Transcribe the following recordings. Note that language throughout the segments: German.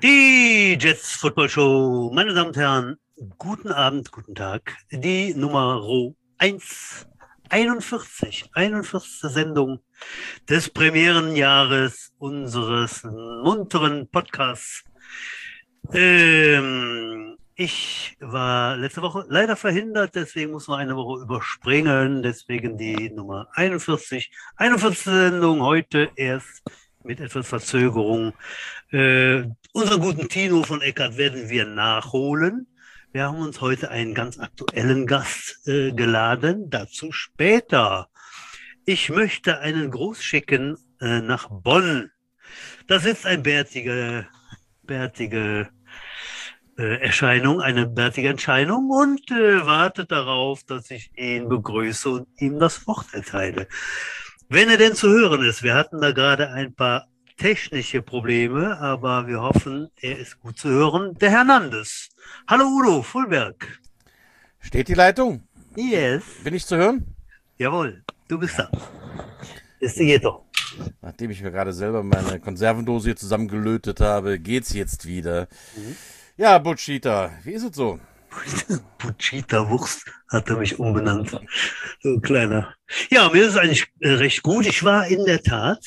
Die Jets Football Show, meine Damen und Herren, guten Abend, guten Tag. Die Nummer 41. Sendung des Premierenjahres unseres munteren Podcasts. Ich war letzte Woche leider verhindert, deswegen muss man eine Woche überspringen, deswegen die Nummer 41. 41. Sendung, heute erst mit etwas Verzögerung. Unseren guten Tino von Eckart werden wir nachholen. Wir haben uns heute einen ganz aktuellen Gast geladen, dazu später. Ich möchte einen Gruß schicken nach Bonn. Da sitzt ein bärtige Erscheinung, eine bärtige Erscheinung und wartet darauf, dass ich ihn begrüße und ihm das Wort erteile. Wenn er denn zu hören ist, wir hatten da gerade ein paar technische Probleme, aber wir hoffen, er ist gut zu hören. Der Hernandez. Hallo Udo, Fulberg. Steht die Leitung? Yes. Bin ich zu hören? Jawohl, du bist da. Ist die geht doch. Nachdem ich mir gerade selber meine Konservendose hier zusammengelötet habe, geht's jetzt wieder. Ja, Butchita, wie ist es so? Butchita Wurst hat er mich umbenannt. So ein kleiner. Ja, mir ist es eigentlich recht gut. Ich war in der Tat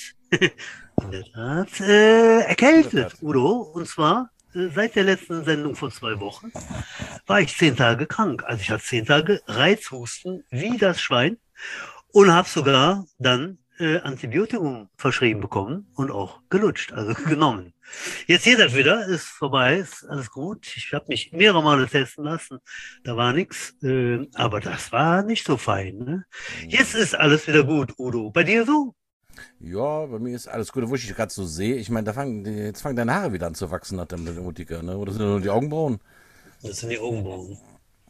erkältet, Udo. Und zwar seit der letzten Sendung vor 2 Wochen war ich 10 Tage krank. Also ich hatte 10 Tage Reizhusten wie das Schwein und habe sogar dann Antibiotikum verschrieben bekommen und auch gelutscht, also genommen. Jetzt geht das wieder, ist vorbei, ist alles gut. Ich habe mich mehrere Male testen lassen, da war nichts, aber das war nicht so fein. Ne? Jetzt ist alles wieder gut, Udo. Bei dir so? Ja, bei mir ist alles gut, wo ich dich gerade so sehe. Ich meine, jetzt fangen deine Haare wieder an zu wachsen nach der Mutiker, ne? Oder sind das nur die Augenbrauen? Das sind die Augenbrauen.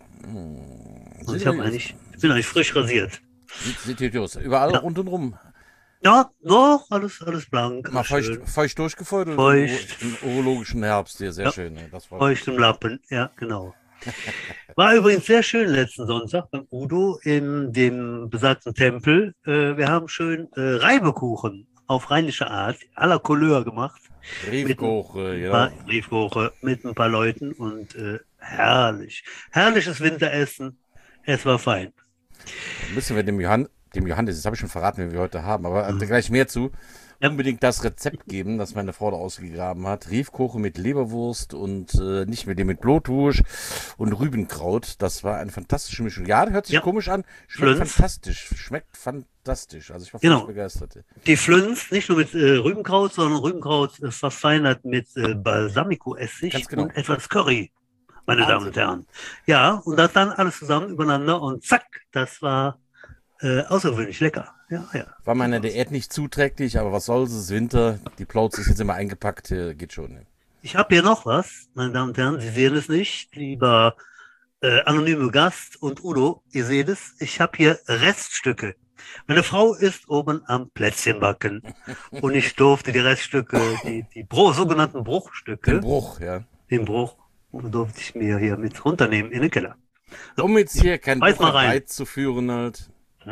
Und ich bin eigentlich frisch rasiert. Sieht hier aus. Überall Ja. rundherum. Ja, doch, alles blank. Mal schön. feucht durchgefeuert Feucht. im urologischen Herbst hier, sehr Ja. schön. Ne? Das war Feucht im Lappen, ja, genau. War übrigens sehr schön letzten Sonntag beim Udo in dem besagten Tempel. Wir haben schön Reibekuchen auf rheinische Art, à la Couleur gemacht. Briefkoche, Ja. ja. Briefkoche mit ein paar Leuten und herrlich. Herrliches Winteressen. Es war fein. Müssen wir dem Johannes, das habe ich schon verraten, wen wir heute haben, aber gleich mehr zu, Ja. unbedingt das Rezept geben, das meine Frau da ausgegraben hat. Riefkoche mit Leberwurst und nicht mit dem mit Blutwurst und Rübenkraut. Das war eine fantastische Mischung. Ja, das hört sich Ja. komisch an, schmeckt fantastisch. Also ich war Genau. völlig begeistert. Die Flünz, nicht nur mit Rübenkraut, sondern Rübenkraut verfeinert mit Balsamico-Essig Ganz genau. und etwas Curry, meine Wahnsinn. Damen und Herren. Ja, und das dann alles zusammen übereinander und zack, das war außergewöhnlich lecker. Ja. War meiner Diät nicht zuträglich, aber was soll's, es ist Winter, die Plauze ist jetzt immer eingepackt, geht schon. Ne? Ich habe hier noch was, meine Damen und Herren, Sie sehen es nicht, lieber anonyme Gast und Udo, ihr seht es, ich habe hier Reststücke. Meine Frau ist oben am Plätzchenbacken und ich durfte die Reststücke, die sogenannten Bruchstücke, Den Bruch, ja. den Bruch, durfte ich mir hier mit runternehmen in den Keller. Um jetzt hier kein Beiß mal Bruch rein. zu führen halt.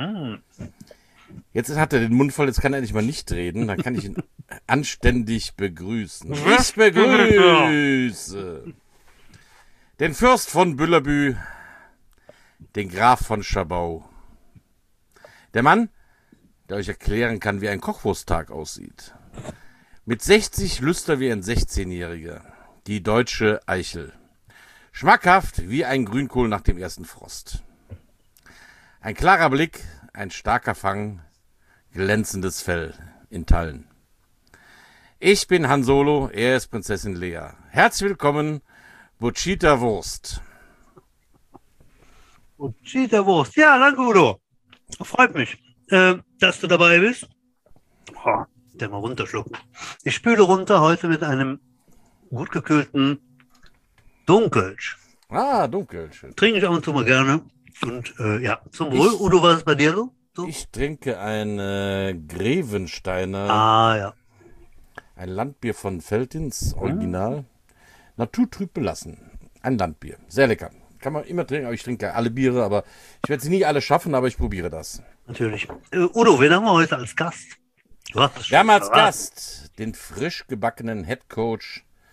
Jetzt hat er den Mund voll, jetzt kann er endlich mal nicht reden. Dann kann ich ihn anständig begrüßen. Ich begrüße den Fürst von Büllerbü, den Graf von Schabau. Der Mann, der euch erklären kann, wie ein Kochwursttag aussieht. Mit 60 lüster wie ein 16-Jähriger. Die deutsche Eichel. Schmackhaft wie ein Grünkohl nach dem ersten Frost. Ein klarer Blick, ein starker Fang, glänzendes Fell in Tallen. Ich bin Han Solo, er ist Prinzessin Lea. Herzlich willkommen, Butchita Wurst. Und Cheetah-Wurst. Ja, danke, Udo. Freut mich, dass du dabei bist. Oh, der mal runterschlucken. Ich spüle runter heute mit einem gut gekühlten Dunkelsch. Ah, dunkel. Schön. Trinke ich ab und zu mal gerne. Und ja, zum Wohl. Udo, was ist bei dir so? Ich trinke ein Grevensteiner, Ja. ein Landbier von Veltins, Original. Naturtrüb belassen. Ein Landbier. Sehr lecker. Kann man immer trinken, aber ich trinke alle Biere, aber ich werde sie nie alle schaffen, aber ich probiere das. Natürlich. Udo, wen haben wir heute als Gast? Du hast es Wir haben schon als verraten. Gast den frisch gebackenen Headcoach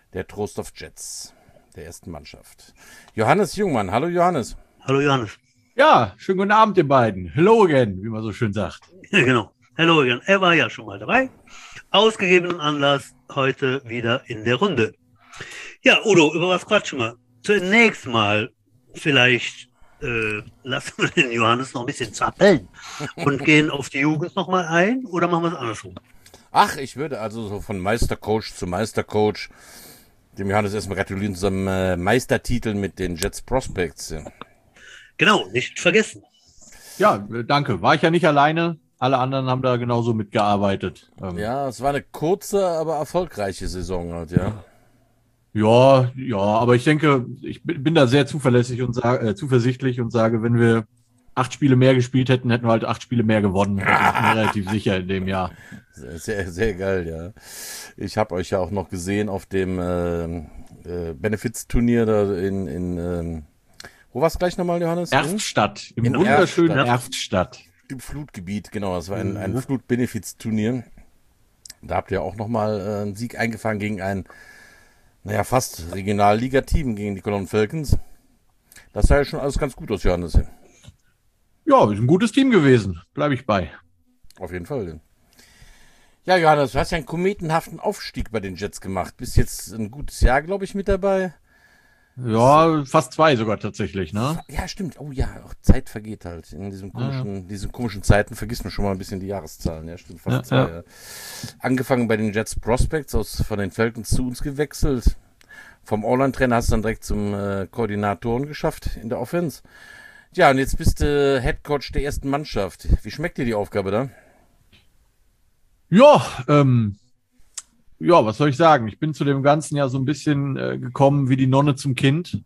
der Trost of Jets, der ersten Mannschaft. Johannes Jungmann, hallo Johannes. Hallo Johannes. Ja, schönen guten Abend, ihr beiden. Hello again, wie man so schön sagt. Ja, genau. Hallo Jan, er war ja schon mal dabei. Ausgegebenen Anlass heute wieder in der Runde. Ja, Udo, über was quatschen wir? Zunächst mal vielleicht lassen wir den Johannes noch ein bisschen zappeln und gehen auf die Jugend nochmal ein oder machen wir es andersrum? Ach, ich würde also so von Meistercoach zu Meistercoach dem Johannes erstmal gratulieren zu seinem Meistertitel mit den Jets Prospects. Genau, nicht vergessen. Ja, danke. War ich ja nicht alleine. Alle anderen haben da genauso mitgearbeitet. Ja, es war eine kurze, aber erfolgreiche Saison halt, ja. Ja, aber ich denke, ich bin da sehr zuverlässig und zuversichtlich und sage, wenn wir 8 Spiele mehr gespielt hätten, hätten wir halt 8 Spiele mehr gewonnen. Da bin ich mir relativ sicher in dem Jahr. Sehr, sehr geil, ja. Ich habe euch ja auch noch gesehen auf dem Benefits-Turnier da in wo war es gleich nochmal, Johannes? Erftstadt, im wunderschönen Erftstadt. Im Flutgebiet, genau. Das war ein Flut-Benefits-Turnier. Da habt ihr auch nochmal einen Sieg eingefahren gegen ein, fast Regionalliga-Team, gegen die Cologne Falcons. Das sah ja schon alles ganz gut aus, Johannes. Ja, ist ein gutes Team gewesen. Bleibe ich bei. Auf jeden Fall. Ja, Johannes, du hast ja einen kometenhaften Aufstieg bei den Jets gemacht. Bist jetzt ein gutes Jahr, glaube ich, mit dabei. Ja, fast 2 sogar tatsächlich, ne? Ja, stimmt. Oh ja, auch Zeit vergeht halt. In diesen komischen Zeiten vergisst man schon mal ein bisschen die Jahreszahlen. Ja, stimmt, fast 2. Ja. Angefangen bei den Jets Prospects, von den Falcons zu uns gewechselt. Vom All-Line-Trainer hast du dann direkt zum Koordinatoren geschafft in der Offense. Ja, und jetzt bist du Head Coach der ersten Mannschaft. Wie schmeckt dir die Aufgabe da? Ja, was soll ich sagen? Ich bin zu dem Ganzen ja so ein bisschen gekommen wie die Nonne zum Kind.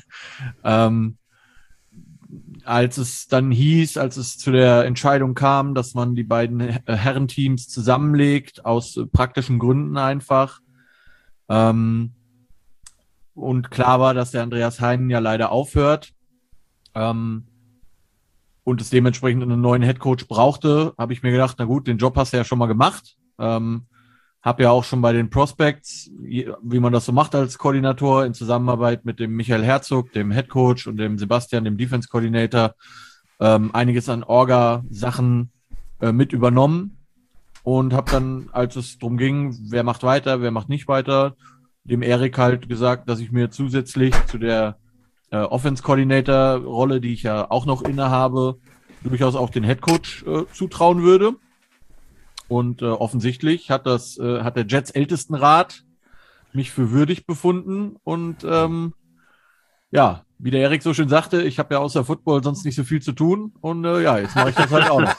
Als es dann hieß, als es zu der Entscheidung kam, dass man die beiden Herrenteams zusammenlegt, aus praktischen Gründen einfach. Und klar war, dass der Andreas Heinen ja leider aufhört. Und es dementsprechend einen neuen Headcoach brauchte, habe ich mir gedacht, na gut, den Job hast du ja schon mal gemacht. Habe ja auch schon bei den Prospects, wie man das so macht als Koordinator, in Zusammenarbeit mit dem Michael Herzog, dem Headcoach und dem Sebastian, dem Defense Coordinator, einiges an Orga-Sachen mit übernommen und habe dann, als es darum ging, wer macht weiter, wer macht nicht weiter, dem Erik halt gesagt, dass ich mir zusätzlich zu der Offense-Coordinator-Rolle, die ich ja auch noch innehabe, durchaus auch den Headcoach zutrauen würde. Und offensichtlich hat der Jets Ältestenrat mich für würdig befunden. Und wie der Erik so schön sagte, ich habe ja außer Football sonst nicht so viel zu tun. Und jetzt mache ich das halt auch noch.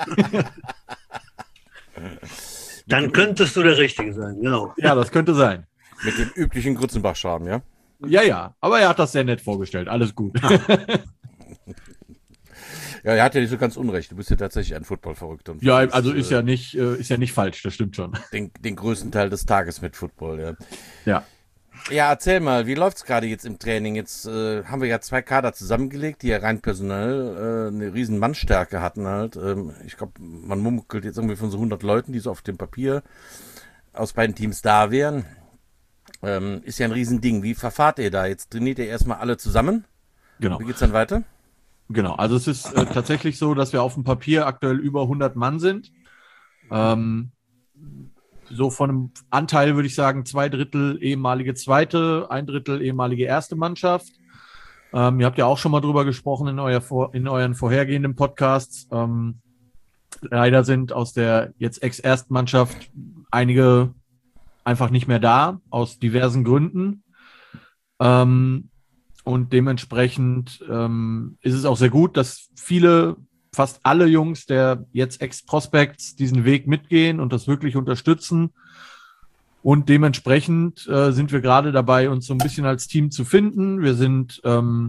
Dann könntest du der Richtige sein, genau. Ja, das könnte sein. Mit dem üblichen Grützenbach-Charme, ja? Ja, aber er hat das sehr nett vorgestellt. Alles gut. Ja, er hat ja nicht so ganz unrecht. Du bist ja tatsächlich ein Football-Verrückter. Ja, also ist ja nicht falsch, das stimmt schon. Den größten Teil des Tages mit Football, ja. Ja. Ja, erzähl mal, wie läuft's gerade jetzt im Training? Jetzt haben wir ja 2 Kader zusammengelegt, die ja rein personell eine riesen Mannstärke hatten halt. Ich glaube, man munkelt jetzt irgendwie von so 100 Leuten, die so auf dem Papier aus beiden Teams da wären. Ist ja ein Riesending. Wie verfahrt ihr da? Jetzt trainiert ihr erstmal alle zusammen? Genau. Wie geht's dann weiter? Genau, also es ist tatsächlich so, dass wir auf dem Papier aktuell über 100 Mann sind. So von einem Anteil würde ich sagen, 2/3 ehemalige zweite, 1/3 ehemalige erste Mannschaft. Ihr habt ja auch schon mal drüber gesprochen in euren vorhergehenden Podcasts. Leider sind aus der jetzt ex-ersten Mannschaft einige einfach nicht mehr da, aus diversen Gründen. Und dementsprechend ist es auch sehr gut, dass fast alle Jungs der jetzt Ex-Prospects diesen Weg mitgehen und das wirklich unterstützen. Und dementsprechend sind wir gerade dabei, uns so ein bisschen als Team zu finden. Wir sind,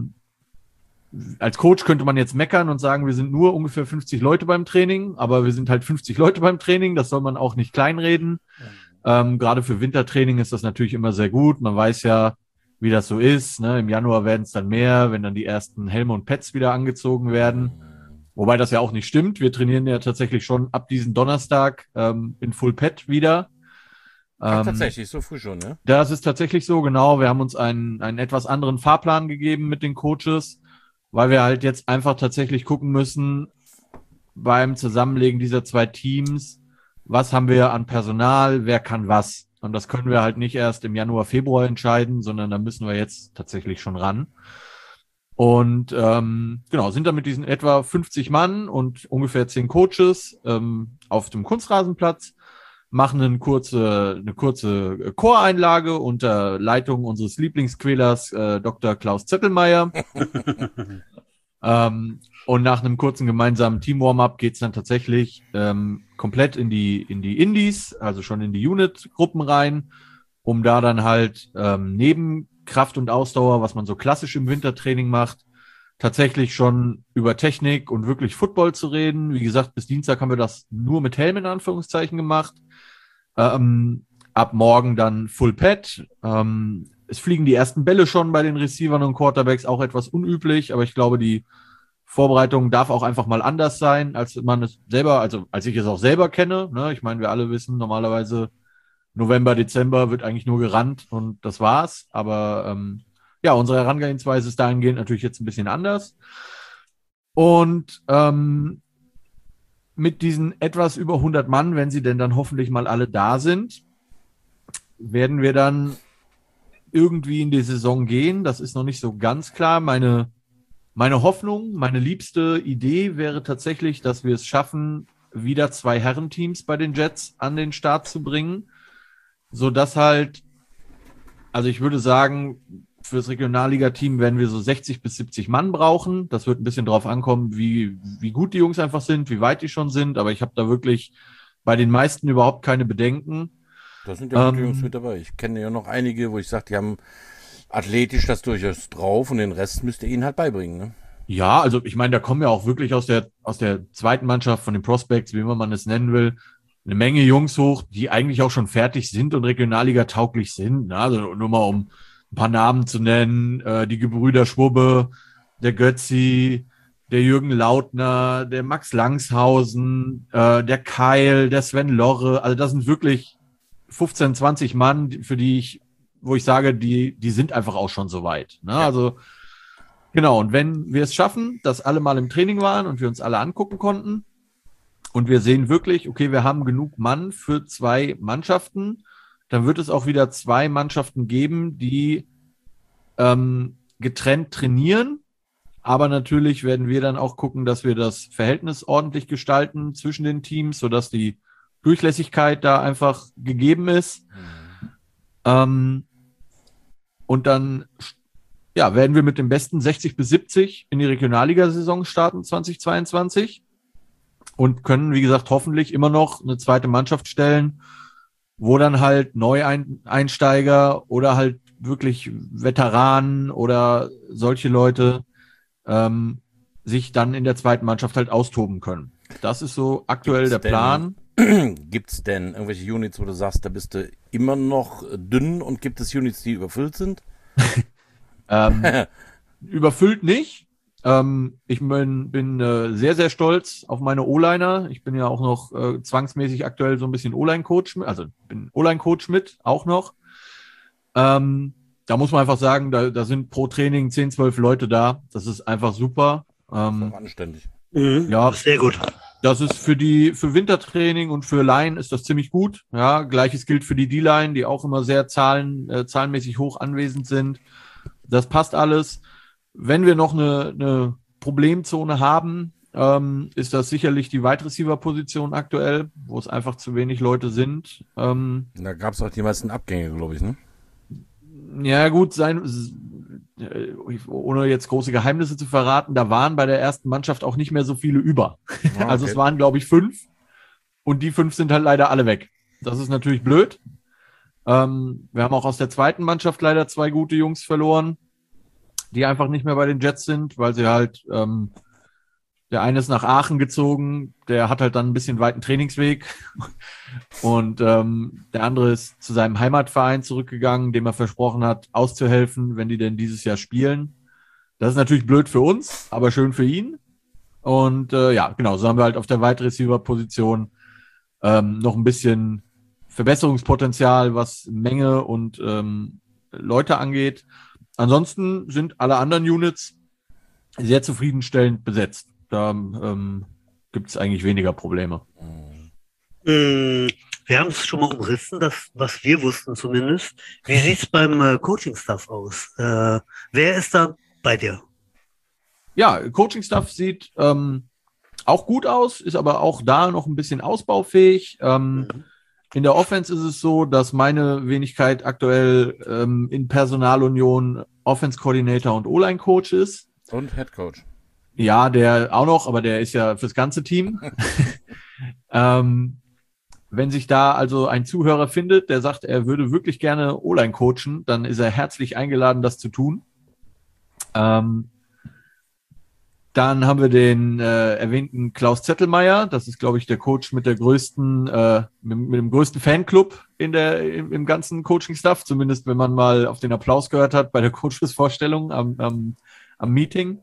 als Coach könnte man jetzt meckern und sagen, wir sind nur ungefähr 50 Leute beim Training, aber wir sind halt 50 Leute beim Training. Das soll man auch nicht kleinreden. Gerade für Wintertraining ist das natürlich immer sehr gut. Man weiß ja, wie das so ist. Ne? Im Januar werden es dann mehr, wenn dann die ersten Helme und Pads wieder angezogen werden. Wobei das ja auch nicht stimmt. Wir trainieren ja tatsächlich schon ab diesem Donnerstag in Full Pad wieder. Ach, tatsächlich, so früh schon, ne? Das ist tatsächlich so, genau. Wir haben uns einen etwas anderen Fahrplan gegeben mit den Coaches, weil wir halt jetzt einfach tatsächlich gucken müssen, beim Zusammenlegen dieser zwei Teams, was haben wir an Personal, wer kann was. Und das können wir halt nicht erst im Januar, Februar entscheiden, sondern da müssen wir jetzt tatsächlich schon ran. Und genau, sind da mit diesen etwa 50 Mann und ungefähr 10 Coaches auf dem Kunstrasenplatz, machen eine kurze Choreinlage unter Leitung unseres Lieblingsquälers Dr. Klaus Zettelmeier. Und nach einem kurzen gemeinsamen Team-Warm-Up geht es dann tatsächlich komplett in die Indies, also schon in die Unit-Gruppen rein, um da dann halt neben Kraft und Ausdauer, was man so klassisch im Wintertraining macht, tatsächlich schon über Technik und wirklich Football zu reden. Wie gesagt, bis Dienstag haben wir das nur mit Helm in Anführungszeichen gemacht. Ab morgen dann Full Pad. Es fliegen die ersten Bälle schon bei den Receivern und Quarterbacks, auch etwas unüblich, aber ich glaube, die Vorbereitung darf auch einfach mal anders sein, als man es selber, also als ich es auch selber kenne. Ne? Ich meine, wir alle wissen, normalerweise November, Dezember wird eigentlich nur gerannt und das war's. Aber ja, unsere Herangehensweise ist dahingehend natürlich jetzt ein bisschen anders. Und mit diesen etwas über 100 Mann, wenn sie denn dann hoffentlich mal alle da sind, werden wir dann irgendwie in die Saison gehen. Das ist noch nicht so ganz klar. Meine Hoffnung, meine liebste Idee wäre tatsächlich, dass wir es schaffen, wieder 2 Herrenteams bei den Jets an den Start zu bringen, sodass halt, also ich würde sagen, fürs Regionalliga-Team werden wir so 60 bis 70 Mann brauchen. Das wird ein bisschen drauf ankommen, wie gut die Jungs einfach sind, wie weit die schon sind. Aber ich habe da wirklich bei den meisten überhaupt keine Bedenken. Da sind ja gute Jungs mit dabei. Ich kenne ja noch einige, wo ich sage, die haben athletisch das durchaus drauf und den Rest müsst ihr ihnen halt beibringen, ne? Ja, also ich meine, da kommen ja auch wirklich aus der zweiten Mannschaft von den Prospects, wie immer man es nennen will, eine Menge Jungs hoch, die eigentlich auch schon fertig sind und Regionalliga tauglich sind. Ne? Also nur mal um ein paar Namen zu nennen, die Gebrüder Schwubbe, der Götzi, der Jürgen Lautner, der Max Langshausen, der Keil, der Sven Lorre. Also das sind wirklich 15, 20 Mann, wo ich sage, die sind einfach auch schon so weit. Ne? Ja. Also genau, und wenn wir es schaffen, dass alle mal im Training waren und wir uns alle angucken konnten und wir sehen wirklich, okay, wir haben genug Mann für 2 Mannschaften, dann wird es auch wieder 2 Mannschaften geben, die getrennt trainieren. Aber natürlich werden wir dann auch gucken, dass wir das Verhältnis ordentlich gestalten zwischen den Teams, sodass die Durchlässigkeit da einfach gegeben ist. Und dann ja, werden wir mit dem besten 60 bis 70 in die Regionalliga-Saison starten 2022 und können, wie gesagt, hoffentlich immer noch eine zweite Mannschaft stellen, wo dann halt Neueinsteiger oder halt wirklich Veteranen oder solche Leute sich dann in der zweiten Mannschaft halt austoben können. Das ist so aktuell der Plan. Gibt es denn irgendwelche Units, wo du sagst, da bist du immer noch dünn und gibt es Units, die überfüllt sind? Überfüllt nicht. Ich bin sehr, sehr stolz auf meine O-Liner. Ich bin ja auch noch zwangsmäßig aktuell so ein bisschen O-Line-Coach, also bin O-Line-Coach mit, auch noch. Da muss man einfach sagen, da sind pro Training 10, 12 Leute da. Das ist einfach super. Das ist auch anständig. Ja, sehr gut. Das ist für Wintertraining und für Line ist das ziemlich gut. Ja, Gleiches gilt für die D-Line, die auch immer sehr zahlenmäßig hoch anwesend sind. Das passt alles. Wenn wir noch eine Problemzone haben, ist das sicherlich die Wide Receiver Position aktuell, wo es einfach zu wenig Leute sind. Da gab es auch die meisten Abgänge, glaube ich, ne? Ja, gut, ohne jetzt große Geheimnisse zu verraten, da waren bei der ersten Mannschaft auch nicht mehr so viele über. Okay. Also es waren, glaube ich, 5 und die 5 sind halt leider alle weg. Das ist natürlich blöd. Wir haben auch aus der zweiten Mannschaft leider 2 gute Jungs verloren, die einfach nicht mehr bei den Jets sind, weil sie halt, der eine ist nach Aachen gezogen, der hat halt dann ein bisschen weiten Trainingsweg und der andere ist zu seinem Heimatverein zurückgegangen, dem er versprochen hat, auszuhelfen, wenn die denn dieses Jahr spielen. Das ist natürlich blöd für uns, aber schön für ihn. Und ja, genau, so haben wir halt auf der Wide Receiver Position noch ein bisschen Verbesserungspotenzial, was Menge und Leute angeht. Ansonsten sind alle anderen Units sehr zufriedenstellend besetzt. Da gibt es eigentlich weniger Probleme. Wir haben es schon mal umrissen, das, was wir wussten zumindest. Wie sieht es beim Coaching-Staff aus? Wer ist da bei dir? Ja, Coaching-Staff sieht auch gut aus, ist aber auch da noch ein bisschen ausbaufähig. In der Offense ist es so, dass meine Wenigkeit aktuell in Personalunion Offense-Coordinator und O-Line-Coach ist. Und Head Coach. Ja, der auch noch, aber der ist ja fürs ganze Team. Wenn sich da also ein Zuhörer findet, der sagt, er würde wirklich gerne O-Line coachen, dann ist er herzlich eingeladen, das zu tun. Dann haben wir den erwähnten Klaus Zettelmeier. Das ist, glaube ich, der Coach mit der größten, mit dem größten Fanclub im ganzen Coaching-Staff. Zumindest, wenn man mal auf den Applaus gehört hat bei der Coaches-Vorstellung am Meeting.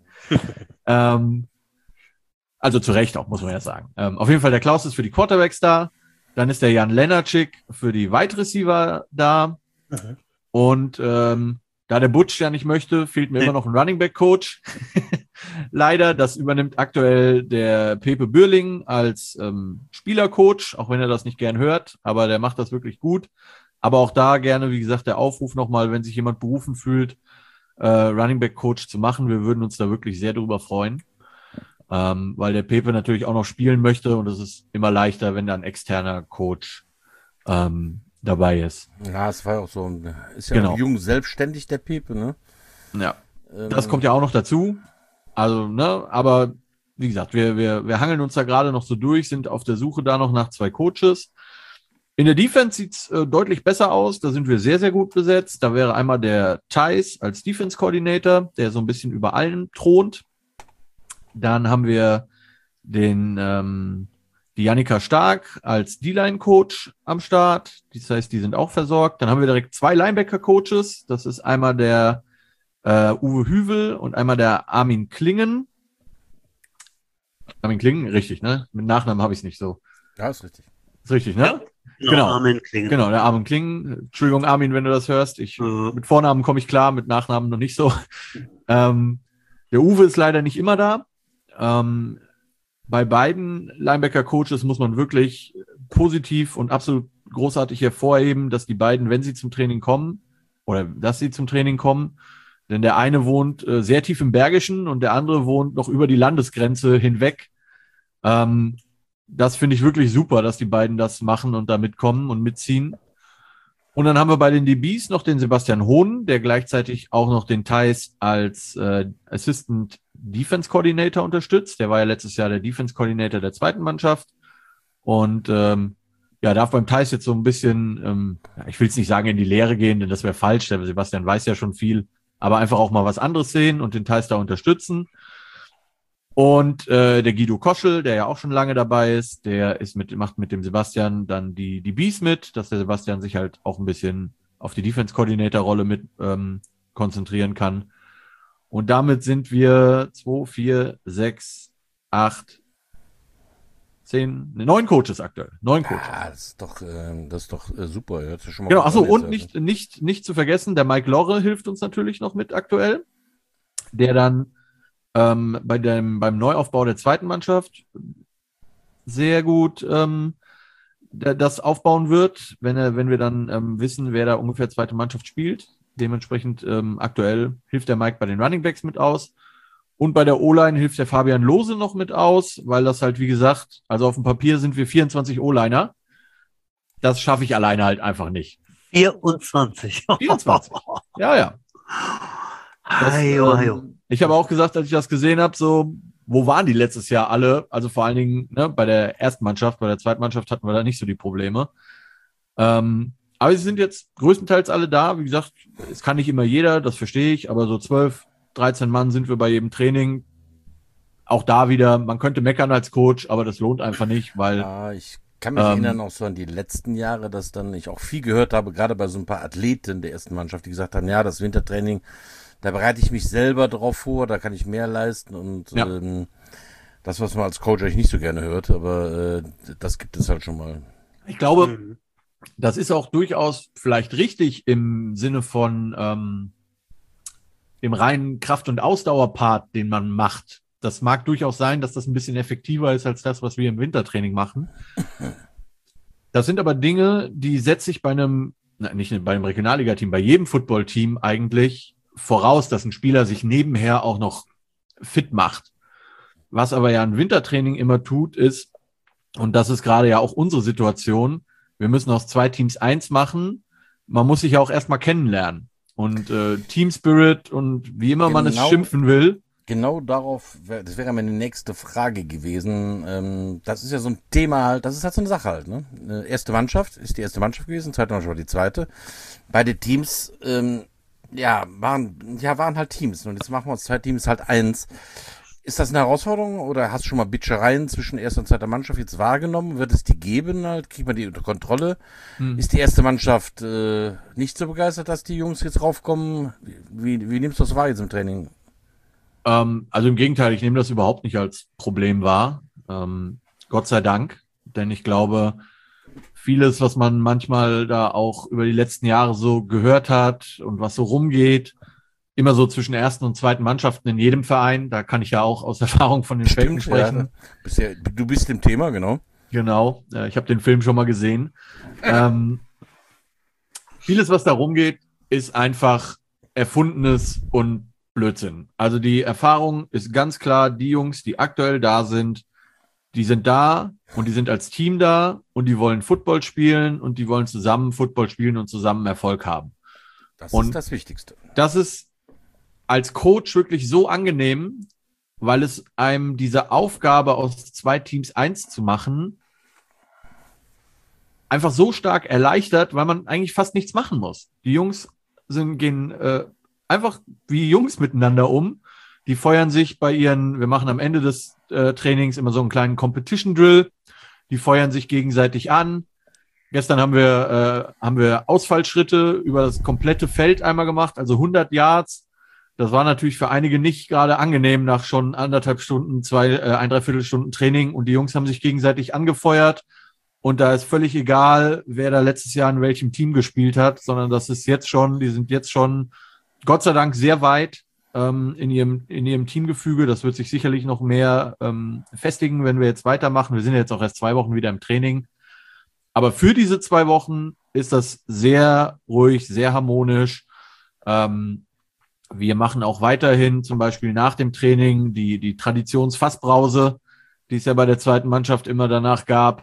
Also zu Recht auch, muss man ja sagen. Auf jeden Fall, der Klaus ist für die Quarterbacks da. Dann ist der Jan Lenarczyk für die Wide Receiver da. Und da der Butch ja nicht möchte, fehlt mir immer noch ein Running Back Coach. Leider, das übernimmt aktuell der Pepe Bürling als Spielercoach, auch wenn er das nicht gern hört, aber der macht das wirklich gut. Aber auch da gerne, wie gesagt, der Aufruf nochmal, wenn sich jemand berufen fühlt, Running Back Coach zu machen. Wir würden uns da wirklich sehr drüber freuen, weil der Pepe natürlich auch noch spielen möchte und es ist immer leichter, wenn da ein externer Coach dabei ist. Ja, es war auch so, ist ja Genau. jung selbstständig, der Pepe, ne? Ja, das kommt ja auch noch dazu. Also, ne, aber wie gesagt, wir hangeln uns da gerade noch so durch, sind auf der Suche da noch nach 2 Coaches. In der Defense sieht's deutlich besser aus. Da sind wir sehr, sehr gut besetzt. Da wäre einmal der Thais als Defense Coordinator, der so ein bisschen über allen thront. Dann haben wir die Jannika Stark als D-Line-Coach am Start. Das heißt, die sind auch versorgt. Dann haben wir direkt 2 Linebacker-Coaches. Das ist einmal der Uwe Hüvel und einmal der Armin Klingen. Armin Klingen, richtig, ne? Mit Nachnamen habe ich es nicht so. Ja, ist richtig. Ist richtig, ne? Genau. Armin Klingen. Genau, der Armin Klingen. Entschuldigung, Armin, wenn du das hörst. Mit Vornamen komme ich klar, mit Nachnamen noch nicht so. Der Uwe ist leider nicht immer da. Bei beiden Linebacker-Coaches muss man wirklich positiv und absolut großartig hervorheben, dass die beiden, wenn sie zum Training kommen, denn der eine wohnt sehr tief im Bergischen und der andere wohnt noch über die Landesgrenze hinweg. Das finde ich wirklich super, dass die beiden das machen und da mitkommen und mitziehen. Und dann haben wir bei den DBs noch den Sebastian Hohn, der gleichzeitig auch noch den Thais als Assistant Defense Coordinator unterstützt. Der war ja letztes Jahr der Defense Coordinator der 2. Mannschaft. Und darf beim Thais jetzt so ein bisschen, ich will es nicht sagen in die Lehre gehen, denn das wäre falsch. Der Sebastian weiß ja schon viel. Aber einfach auch mal was anderes sehen und den Thais da unterstützen. Und der Guido Koschel, der ja auch schon lange dabei ist, macht mit dem Sebastian dann die Bees mit, dass der Sebastian sich halt auch ein bisschen auf die Defense-Coordinator-Rolle mit konzentrieren kann. Und damit sind wir 2, 4, 6, 8, 10, 9 Coaches aktuell. 9 Coaches. Ja, das ist doch super. Hört sich schon mal Genau, gut achso, an und jetzt, nicht zu vergessen, der Mike Lorre hilft uns natürlich noch mit aktuell, der dann beim Neuaufbau der 2. Mannschaft sehr gut das aufbauen wird, wenn wir dann wissen, wer da ungefähr 2. Mannschaft spielt. Dementsprechend aktuell hilft der Mike bei den Runningbacks mit aus. Und bei der O-Line hilft der Fabian Lose noch mit aus, weil das halt, wie gesagt, also auf dem Papier sind wir 24 O-Liner. Das schaffe ich alleine halt einfach nicht. 24. 24. Ja. Hajo. Ich habe auch gesagt, als ich das gesehen habe, so, wo waren die letztes Jahr alle? Also vor allen Dingen bei der 1. Mannschaft, bei der 2. Mannschaft hatten wir da nicht so die Probleme. Aber sie sind jetzt größtenteils alle da. Wie gesagt, es kann nicht immer jeder, das verstehe ich, aber so 12, 13 Mann sind wir bei jedem Training. Auch da wieder, man könnte meckern als Coach, aber das lohnt einfach nicht, weil... Ja, ich kann mich erinnern auch so an die letzten Jahre, dass dann ich auch viel gehört habe, gerade bei so ein paar Athleten der 1. Mannschaft, die gesagt haben, ja, das Wintertraining, da bereite ich mich selber drauf vor, da kann ich mehr leisten und das, was man als Coach eigentlich nicht so gerne hört, aber das gibt es halt schon mal. Ich glaube, das ist auch durchaus vielleicht richtig im Sinne von dem reinen Kraft- und Ausdauerpart, den man macht. Das mag durchaus sein, dass das ein bisschen effektiver ist als das, was wir im Wintertraining machen. Das sind aber Dinge, die setze ich nicht bei einem Regionalliga-Team, bei jedem Football-Team eigentlich voraus, dass ein Spieler sich nebenher auch noch fit macht. Was aber ja ein Wintertraining immer tut, ist, und das ist gerade ja auch unsere Situation, wir müssen aus 2 Teams 1 machen. Man muss sich ja auch erstmal kennenlernen. Und Team Spirit und wie immer man es schimpfen will. Genau darauf, das wäre meine nächste Frage gewesen. Das ist ja so ein Thema halt, das ist halt so eine Sache halt, ne? Erste Mannschaft ist die erste Mannschaft gewesen, zweite Mannschaft war die zweite. Beide Teams, waren halt Teams. Und jetzt machen wir uns 2 Teams halt 1. Ist das eine Herausforderung oder hast du schon mal Bitschereien zwischen erster und zweiter Mannschaft jetzt wahrgenommen? Wird es die geben halt? Kriegt man die unter Kontrolle? Ist die erste Mannschaft nicht so begeistert, dass die Jungs jetzt raufkommen? Wie nimmst du das wahr jetzt im Training? Also im Gegenteil, ich nehme das überhaupt nicht als Problem wahr. Gott sei Dank. Denn ich glaube, vieles, was man manchmal da auch über die letzten Jahre so gehört hat und was so rumgeht, immer so zwischen ersten und zweiten Mannschaften in jedem Verein. Da kann ich ja auch aus Erfahrung von den Felgen sprechen. Ja, du bist im Thema, genau. Genau, ich habe den Film schon mal gesehen. Vieles, was da rumgeht, ist einfach Erfundenes und Blödsinn. Also die Erfahrung ist ganz klar, die Jungs, die aktuell da sind da und die sind als Team da und die wollen Football spielen und die wollen zusammen Football spielen und zusammen Erfolg haben. Das ist das Wichtigste. Das ist als Coach wirklich so angenehm, weil es einem diese Aufgabe aus 2 Teams 1 zu machen einfach so stark erleichtert, weil man eigentlich fast nichts machen muss. Die Jungs gehen einfach wie Jungs miteinander um. Die feuern sich wir machen am Ende des Trainings immer so einen kleinen Competition Drill. Die feuern sich gegenseitig an. Gestern haben wir Ausfallschritte über das komplette Feld einmal gemacht, also 100 Yards. Das war natürlich für einige nicht gerade angenehm nach schon 1,5 Stunden, 1,75 Stunden Training und die Jungs haben sich gegenseitig angefeuert und da ist völlig egal, wer da letztes Jahr in welchem Team gespielt hat, sondern die sind jetzt schon Gott sei Dank sehr weit in ihrem Teamgefüge. Das wird sich sicherlich noch mehr festigen, wenn wir jetzt weitermachen. Wir sind ja jetzt auch erst 2 Wochen wieder im Training. Aber für diese 2 Wochen ist das sehr ruhig, sehr harmonisch. Wir machen auch weiterhin zum Beispiel nach dem Training die Traditionsfassbrause, die es ja bei der zweiten Mannschaft immer danach gab.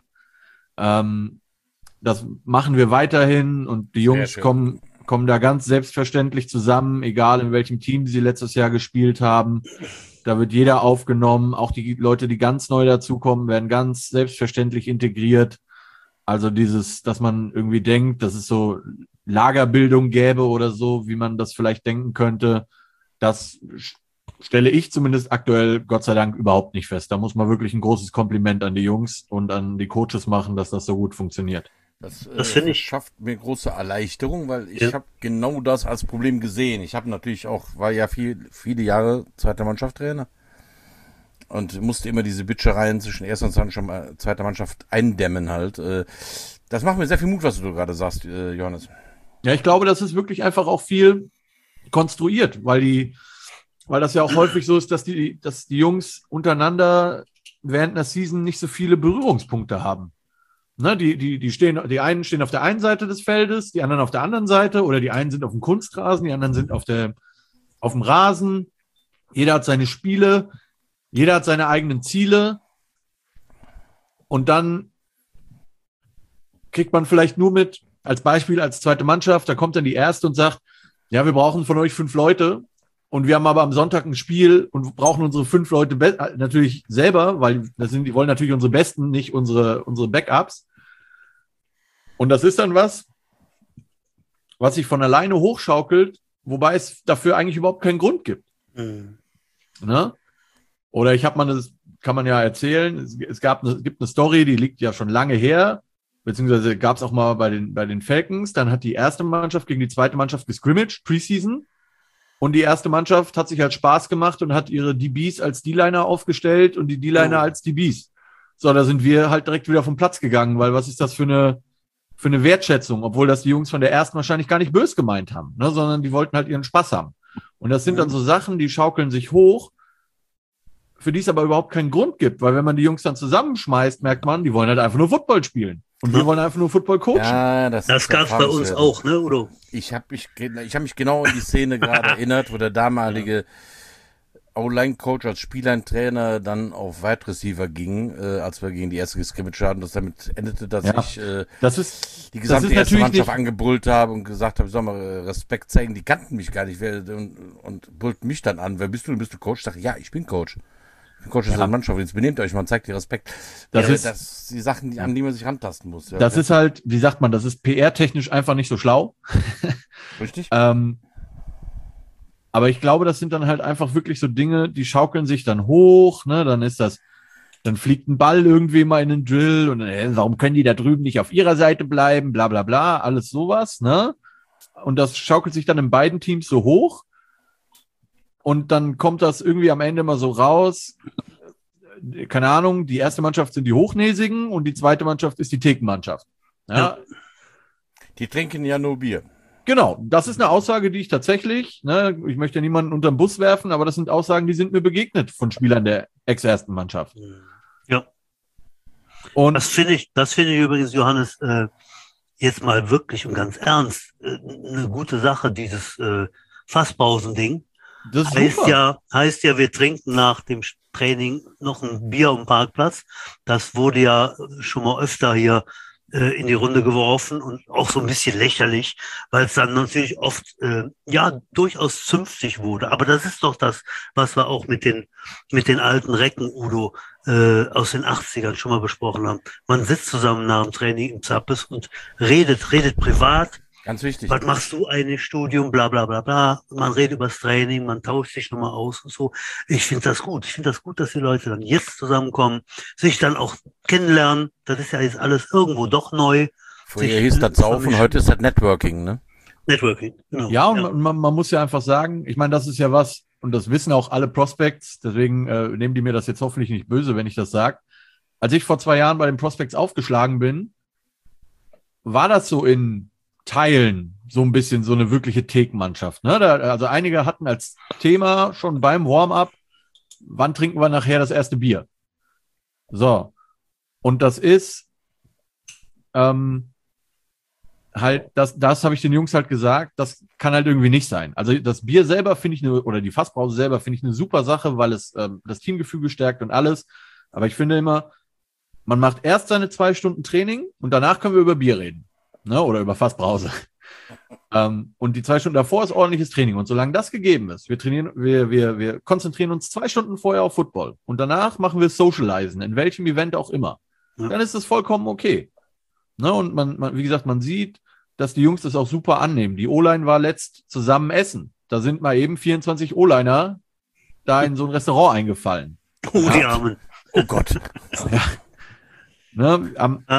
Das machen wir weiterhin und die Jungs kommen da ganz selbstverständlich zusammen, egal in welchem Team sie letztes Jahr gespielt haben. Da wird jeder aufgenommen. Auch die Leute, die ganz neu dazukommen, werden ganz selbstverständlich integriert. Also dass man irgendwie denkt, dass es so Lagerbildung gäbe oder so, wie man das vielleicht denken könnte, das stelle ich zumindest aktuell Gott sei Dank überhaupt nicht fest. Da muss man wirklich ein großes Kompliment an die Jungs und an die Coaches machen, dass das so gut funktioniert. Das finde ich schafft mir große Erleichterung, weil ich habe genau das als Problem gesehen. Ich habe natürlich auch, war ja viele Jahre zweiter Mannschaft Trainer und musste immer diese Bitschereien zwischen erster und zweiter Mannschaft eindämmen halt. Das macht mir sehr viel Mut, was du gerade sagst, Johannes. Ja, ich glaube, das ist wirklich einfach auch viel konstruiert, weil das ja auch häufig so ist, dass die Jungs untereinander während einer Season nicht so viele Berührungspunkte haben. Ne, die einen stehen auf der einen Seite des Feldes, die anderen auf der anderen Seite oder die einen sind auf dem Kunstrasen, die anderen sind auf dem Rasen. Jeder hat seine Spiele, jeder hat seine eigenen Ziele und dann kriegt man vielleicht nur mit, als Beispiel, als zweite Mannschaft, da kommt dann die erste und sagt, ja, wir brauchen von euch 5 Leute und wir haben aber am Sonntag ein Spiel und brauchen unsere 5 Leute natürlich selber, weil die wollen natürlich unsere Besten, nicht unsere Backups. Und das ist dann was sich von alleine hochschaukelt, wobei es dafür eigentlich überhaupt keinen Grund gibt. Mhm. Ne? Oder das kann man ja erzählen, es gibt eine Story, die liegt ja schon lange her, beziehungsweise gab es auch mal bei den Falcons, dann hat die erste Mannschaft gegen die zweite Mannschaft gescrimmaged, Preseason, und die erste Mannschaft hat sich halt Spaß gemacht und hat ihre DBs als D-Liner aufgestellt und die D-Liner als DBs. So, da sind wir halt direkt wieder vom Platz gegangen, weil was ist das für für eine Wertschätzung, obwohl das die Jungs von der ersten wahrscheinlich gar nicht böse gemeint haben, ne, sondern die wollten halt ihren Spaß haben. Und das sind dann so Sachen, die schaukeln sich hoch, für die es aber überhaupt keinen Grund gibt, weil wenn man die Jungs dann zusammenschmeißt, merkt man, die wollen halt einfach nur Football spielen. Und wir wollen einfach nur Football coachen. Ja, das gab es bei uns auch, ne, Udo? Ich hab mich genau an die Szene gerade erinnert, wo der damalige O-Line-Coach als Spielern-Trainer dann auf Wide Receiver ging, als wir gegen die erste Scrimmage hatten. Das damit endete, dass ich die gesamte erste Mannschaft angebrüllt habe und gesagt habe, ich soll mal Respekt zeigen. Die kannten mich gar nicht und brüllten mich dann an. Wer bist du? Bist du Coach? Ich dachte, ja, ich bin Coach. Ich bin Coach der Mannschaft. Jetzt benehmt euch mal, zeigt dir Respekt. Das sind die Sachen, an die man sich rantasten muss. Ja. Das ist halt, wie sagt man, das ist PR-technisch einfach nicht so schlau. Richtig. Aber ich glaube, das sind dann halt einfach wirklich so Dinge, die schaukeln sich dann hoch, ne, dann fliegt ein Ball irgendwie mal in den Drill und warum können die da drüben nicht auf ihrer Seite bleiben, bla bla bla, alles sowas, ne? Und das schaukelt sich dann in beiden Teams so hoch und dann kommt das irgendwie am Ende mal so raus, keine Ahnung, die erste Mannschaft sind die Hochnäsigen und die zweite Mannschaft ist die Thekenmannschaft. Ja. Die trinken ja nur Bier. Genau, das ist eine Aussage, die ich tatsächlich, ne, ich möchte ja niemanden unter den Bus werfen, aber das sind Aussagen, die sind mir begegnet von Spielern der ex-ersten Mannschaft. Ja. Und das finde ich übrigens, Johannes, jetzt mal wirklich und ganz ernst, eine gute Sache, dieses Fasspausending. das ist super. Heißt ja, wir trinken nach dem Training noch ein Bier am Parkplatz. Das wurde ja schon mal öfter hier in die Runde geworfen und auch so ein bisschen lächerlich, weil es dann natürlich oft durchaus zünftig wurde. Aber das ist doch das, was wir auch mit den alten Recken, Udo, aus den 80ern schon mal besprochen haben. Man sitzt zusammen nach dem Training im Zappes und redet privat. Ganz wichtig. Was machst du eigentlich, Studium, bla bla bla bla. Man redet über das Training, man tauscht sich nochmal aus und so. Ich finde das gut. Ich finde das gut, dass die Leute dann jetzt zusammenkommen, sich dann auch kennenlernen. Das ist ja jetzt alles irgendwo doch neu. Früher hieß das Saufen, heute ist das Networking, ne? Networking, genau. Ja, und man muss ja einfach sagen, ich meine, das ist ja was, und das wissen auch alle Prospects, deswegen nehmen die mir das jetzt hoffentlich nicht böse, wenn ich das sage. Als ich vor 2 Jahren bei den Prospects aufgeschlagen bin, war das so in Teilen so ein bisschen so eine wirkliche Thekenmannschaft. Ne? Also einige hatten als Thema schon beim Warm-up, wann trinken wir nachher das erste Bier? So. Und das ist halt, das habe ich den Jungs halt gesagt, das kann halt irgendwie nicht sein. Also das Bier selber finde ich oder die Fassbrause selber finde ich eine super Sache, weil es das Teamgefüge stärkt und alles. Aber ich finde immer, man macht erst seine 2 Stunden Training und danach können wir über Bier reden. Ne, oder über Fassbrause. Und die 2 Stunden davor ist ordentliches Training. Und solange das gegeben ist, wir konzentrieren uns 2 Stunden vorher auf Football. Und danach machen wir Socializen, in welchem Event auch immer. Ja. Dann ist das vollkommen okay. Ne, und man, wie gesagt, man sieht, dass die Jungs das auch super annehmen. Die O-Line war letzt zusammen essen. Da sind mal eben 24 O-Liner da in so ein Restaurant eingefallen. Oh, die Armen. Oh Gott. Ja. Ne,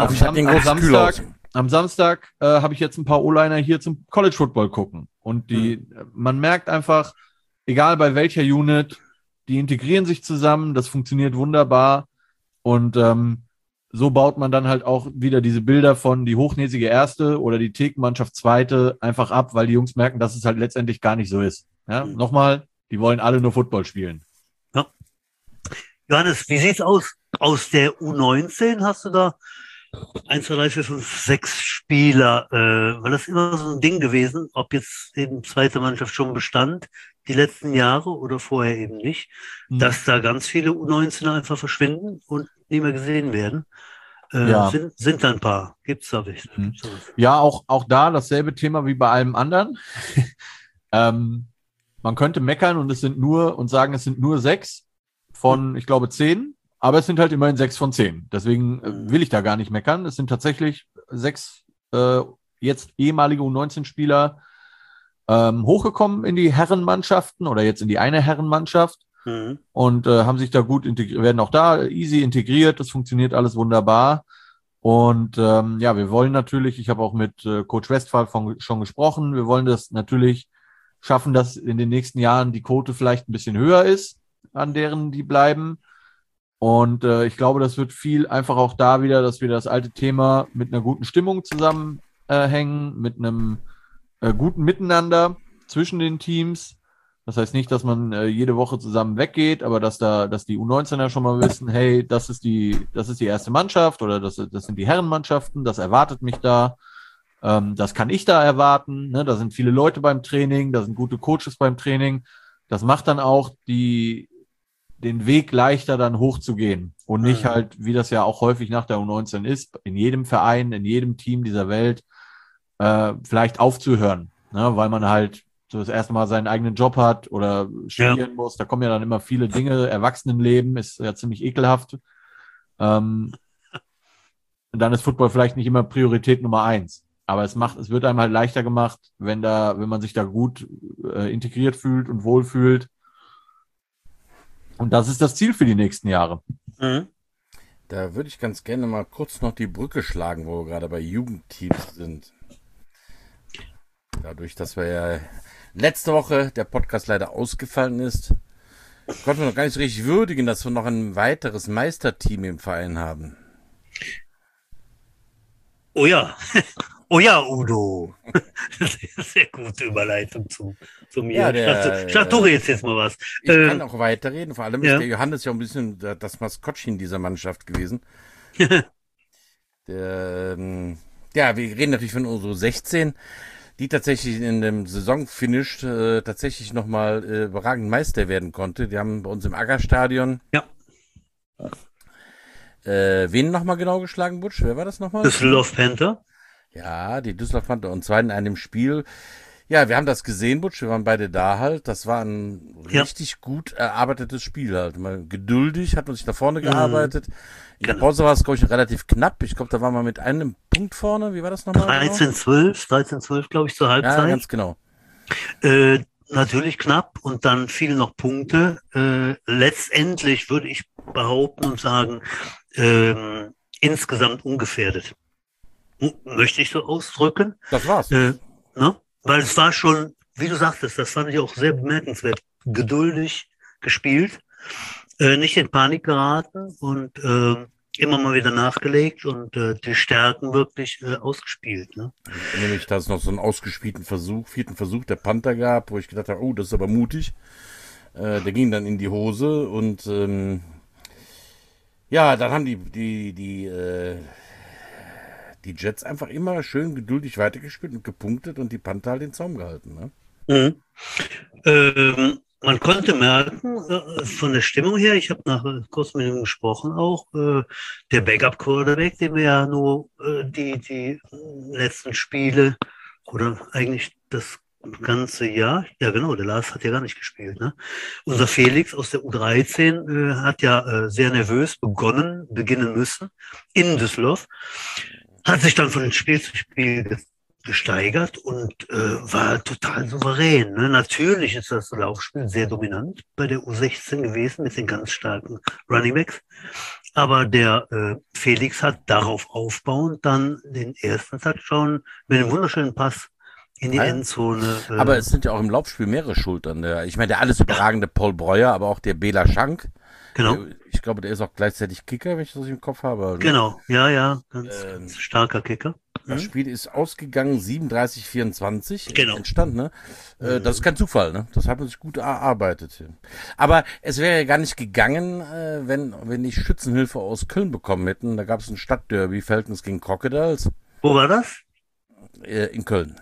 am Samstag habe ich jetzt ein paar O-Liner hier zum College Football gucken. Und man merkt einfach, egal bei welcher Unit, die integrieren sich zusammen, das funktioniert wunderbar. Und so baut man dann halt auch wieder diese Bilder von die hochnäsige Erste oder die Thekenmannschaft Zweite einfach ab, weil die Jungs merken, dass es halt letztendlich gar nicht so ist. Ja? Nochmal, die wollen alle nur Football spielen. Ja. Johannes, wie sieht's aus? Aus der U19 hast du da 1, 2, 3, 4, 5, 6 Spieler, weil das immer so ein Ding gewesen, ob jetzt eben zweite Mannschaft schon bestand, die letzten Jahre oder vorher eben nicht, dass da ganz viele U19er einfach verschwinden und nie mehr gesehen werden. Sind da ein paar. Gibt's da nicht? Ja, auch da dasselbe Thema wie bei allem anderen. Man könnte meckern und sagen, es sind nur 6 von, ich glaube, 10. Aber es sind halt immerhin 6 von 10. Deswegen will ich da gar nicht meckern. Es sind tatsächlich 6 jetzt ehemalige U19-Spieler hochgekommen in die Herrenmannschaften oder jetzt in die eine Herrenmannschaft und haben sich da gut integriert, werden auch da easy integriert. Das funktioniert alles wunderbar. Und wir wollen natürlich, ich habe auch mit Coach Westphal schon gesprochen, wir wollen das natürlich schaffen, dass in den nächsten Jahren die Quote vielleicht ein bisschen höher ist, an deren die bleiben. Und ich glaube, das wird viel einfach auch da wieder, dass wir das alte Thema mit einer guten Stimmung zusammenhängen, mit einem guten Miteinander zwischen den Teams. Das heißt nicht, dass man jede Woche zusammen weggeht, aber dass die U19er schon mal wissen, hey, das ist die erste Mannschaft oder das sind die Herrenmannschaften, das erwartet mich da. Das kann ich da erwarten. Ne? Da sind viele Leute beim Training, da sind gute Coaches beim Training. Das macht dann auch den Weg leichter, dann hochzugehen. Und nicht halt, wie das ja auch häufig nach der U19 ist, in jedem Verein, in jedem Team dieser Welt vielleicht aufzuhören. Ne? Weil man halt so das erste Mal seinen eigenen Job hat oder studieren muss. Da kommen ja dann immer viele Dinge. Erwachsenenleben ist ja ziemlich ekelhaft. Und dann ist Football vielleicht nicht immer Priorität Nummer 1. Aber es wird einem halt leichter gemacht, wenn man sich da gut integriert fühlt und wohlfühlt. Und das ist das Ziel für die nächsten Jahre. Mhm. Da würde ich ganz gerne mal kurz noch die Brücke schlagen, wo wir gerade bei Jugendteams sind. Dadurch, dass wir ja letzte Woche der Podcast leider ausgefallen ist, konnten wir noch gar nicht so richtig würdigen, dass wir noch ein weiteres Meisterteam im Verein haben. Oh ja, oh ja, Udo. Sehr gute Überleitung zu mir. Ja, du redest jetzt mal was. Ich kann auch weiterreden. Vor allem ist der Johannes ja ein bisschen das Maskottchen dieser Mannschaft gewesen. Wir reden natürlich von unsere 16, die tatsächlich in dem Saisonfinish tatsächlich nochmal überragend Meister werden konnte. Die haben bei uns im Aggerstadion. Ja. Wen nochmal genau geschlagen, Butsch? Wer war das nochmal? Düsseldorf Panther. Ja, die Düsseldorf Panther. Und zwar in einem Spiel. Ja, wir haben das gesehen, Butsch. Wir waren beide da halt. Das war ein richtig gut erarbeitetes Spiel halt. Mal geduldig, hat man sich da vorne gearbeitet. In der Pause war es, glaube ich, relativ knapp. Ich glaube, da waren wir mit einem Punkt vorne. Wie war das nochmal? 13-12, glaube ich, zur Halbzeit. Ja, ganz genau. Natürlich knapp und dann fielen noch Punkte. Letztendlich würde ich behaupten und sagen, insgesamt ungefährdet. Möchte ich so ausdrücken. Das war's. Ne? Weil es war schon, wie du sagtest, das fand ich auch sehr bemerkenswert, geduldig gespielt, nicht in Panik geraten und immer mal wieder nachgelegt und die Stärken wirklich ausgespielt. Ne? Nämlich, dass es noch so einen ausgespielten vierten Versuch der Panther gab, wo ich gedacht habe, oh, das ist aber mutig. Der ging dann in die Hose und dann haben die Jets einfach immer schön geduldig weitergespielt und gepunktet und die Panther halt den Zaum gehalten. Ne? Man konnte merken, von der Stimmung her, ich habe kurz mit ihm gesprochen auch, der Backup-Quarterback, den wir ja nur die letzten Spiele oder eigentlich das ganze Jahr, ja genau, der Lars hat ja gar nicht gespielt. Ne? Unser Felix aus der U13 hat ja sehr nervös beginnen müssen in Düsseldorf, hat sich dann von Spiel zu Spiel gesteigert und war total souverän. Ne? Natürlich ist das Laufspiel sehr dominant bei der U16 gewesen mit den ganz starken Runningbacks. Aber der Felix hat darauf aufbauend dann den ersten Touchdown mit einem wunderschönen Pass in die Endzone. Aber es sind ja auch im Laufspiel mehrere Schultern. Ich meine, der alles überragende Paul Breuer, aber auch der Bela Schank. Genau. Ich glaube, der ist auch gleichzeitig Kicker, wenn ich das im Kopf habe. Genau, ja, ganz starker Kicker. Das Spiel ist ausgegangen 37-24. Genau. Entstand, ne? Das ist kein Zufall, ne? Das hat man sich gut erarbeitet. Aber es wäre ja gar nicht gegangen, wenn ich Schützenhilfe aus Köln bekommen hätten. Da gab es ein Stadtderby, Veltins gegen Crocodiles. Wo war das? In Köln.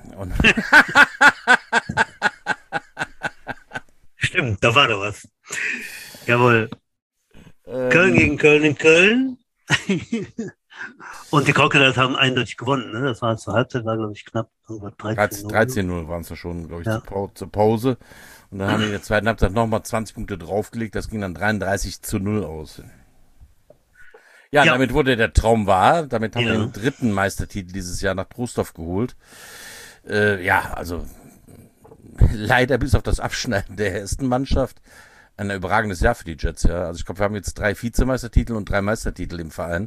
Stimmt, da war doch was. Jawohl. Köln gegen Köln in Köln. Und die Crocodiles haben eindeutig gewonnen. Ne? Das war zur Halbzeit, war glaube ich knapp 13-0 waren es ja schon, glaube ich, zur Pause. Und dann haben wir in der zweiten Halbzeit nochmal 20 Punkte draufgelegt. Das ging dann 33-0 aus. Ja, damit wurde der Traum wahr. Damit haben wir den dritten Meistertitel dieses Jahr nach Trostorf geholt. Also leider bis auf das Abschneiden der ersten Mannschaft ein überragendes Jahr für die Jets. Ja. Also ich glaube, wir haben jetzt 3 Vizemeistertitel und 3 Meistertitel im Verein.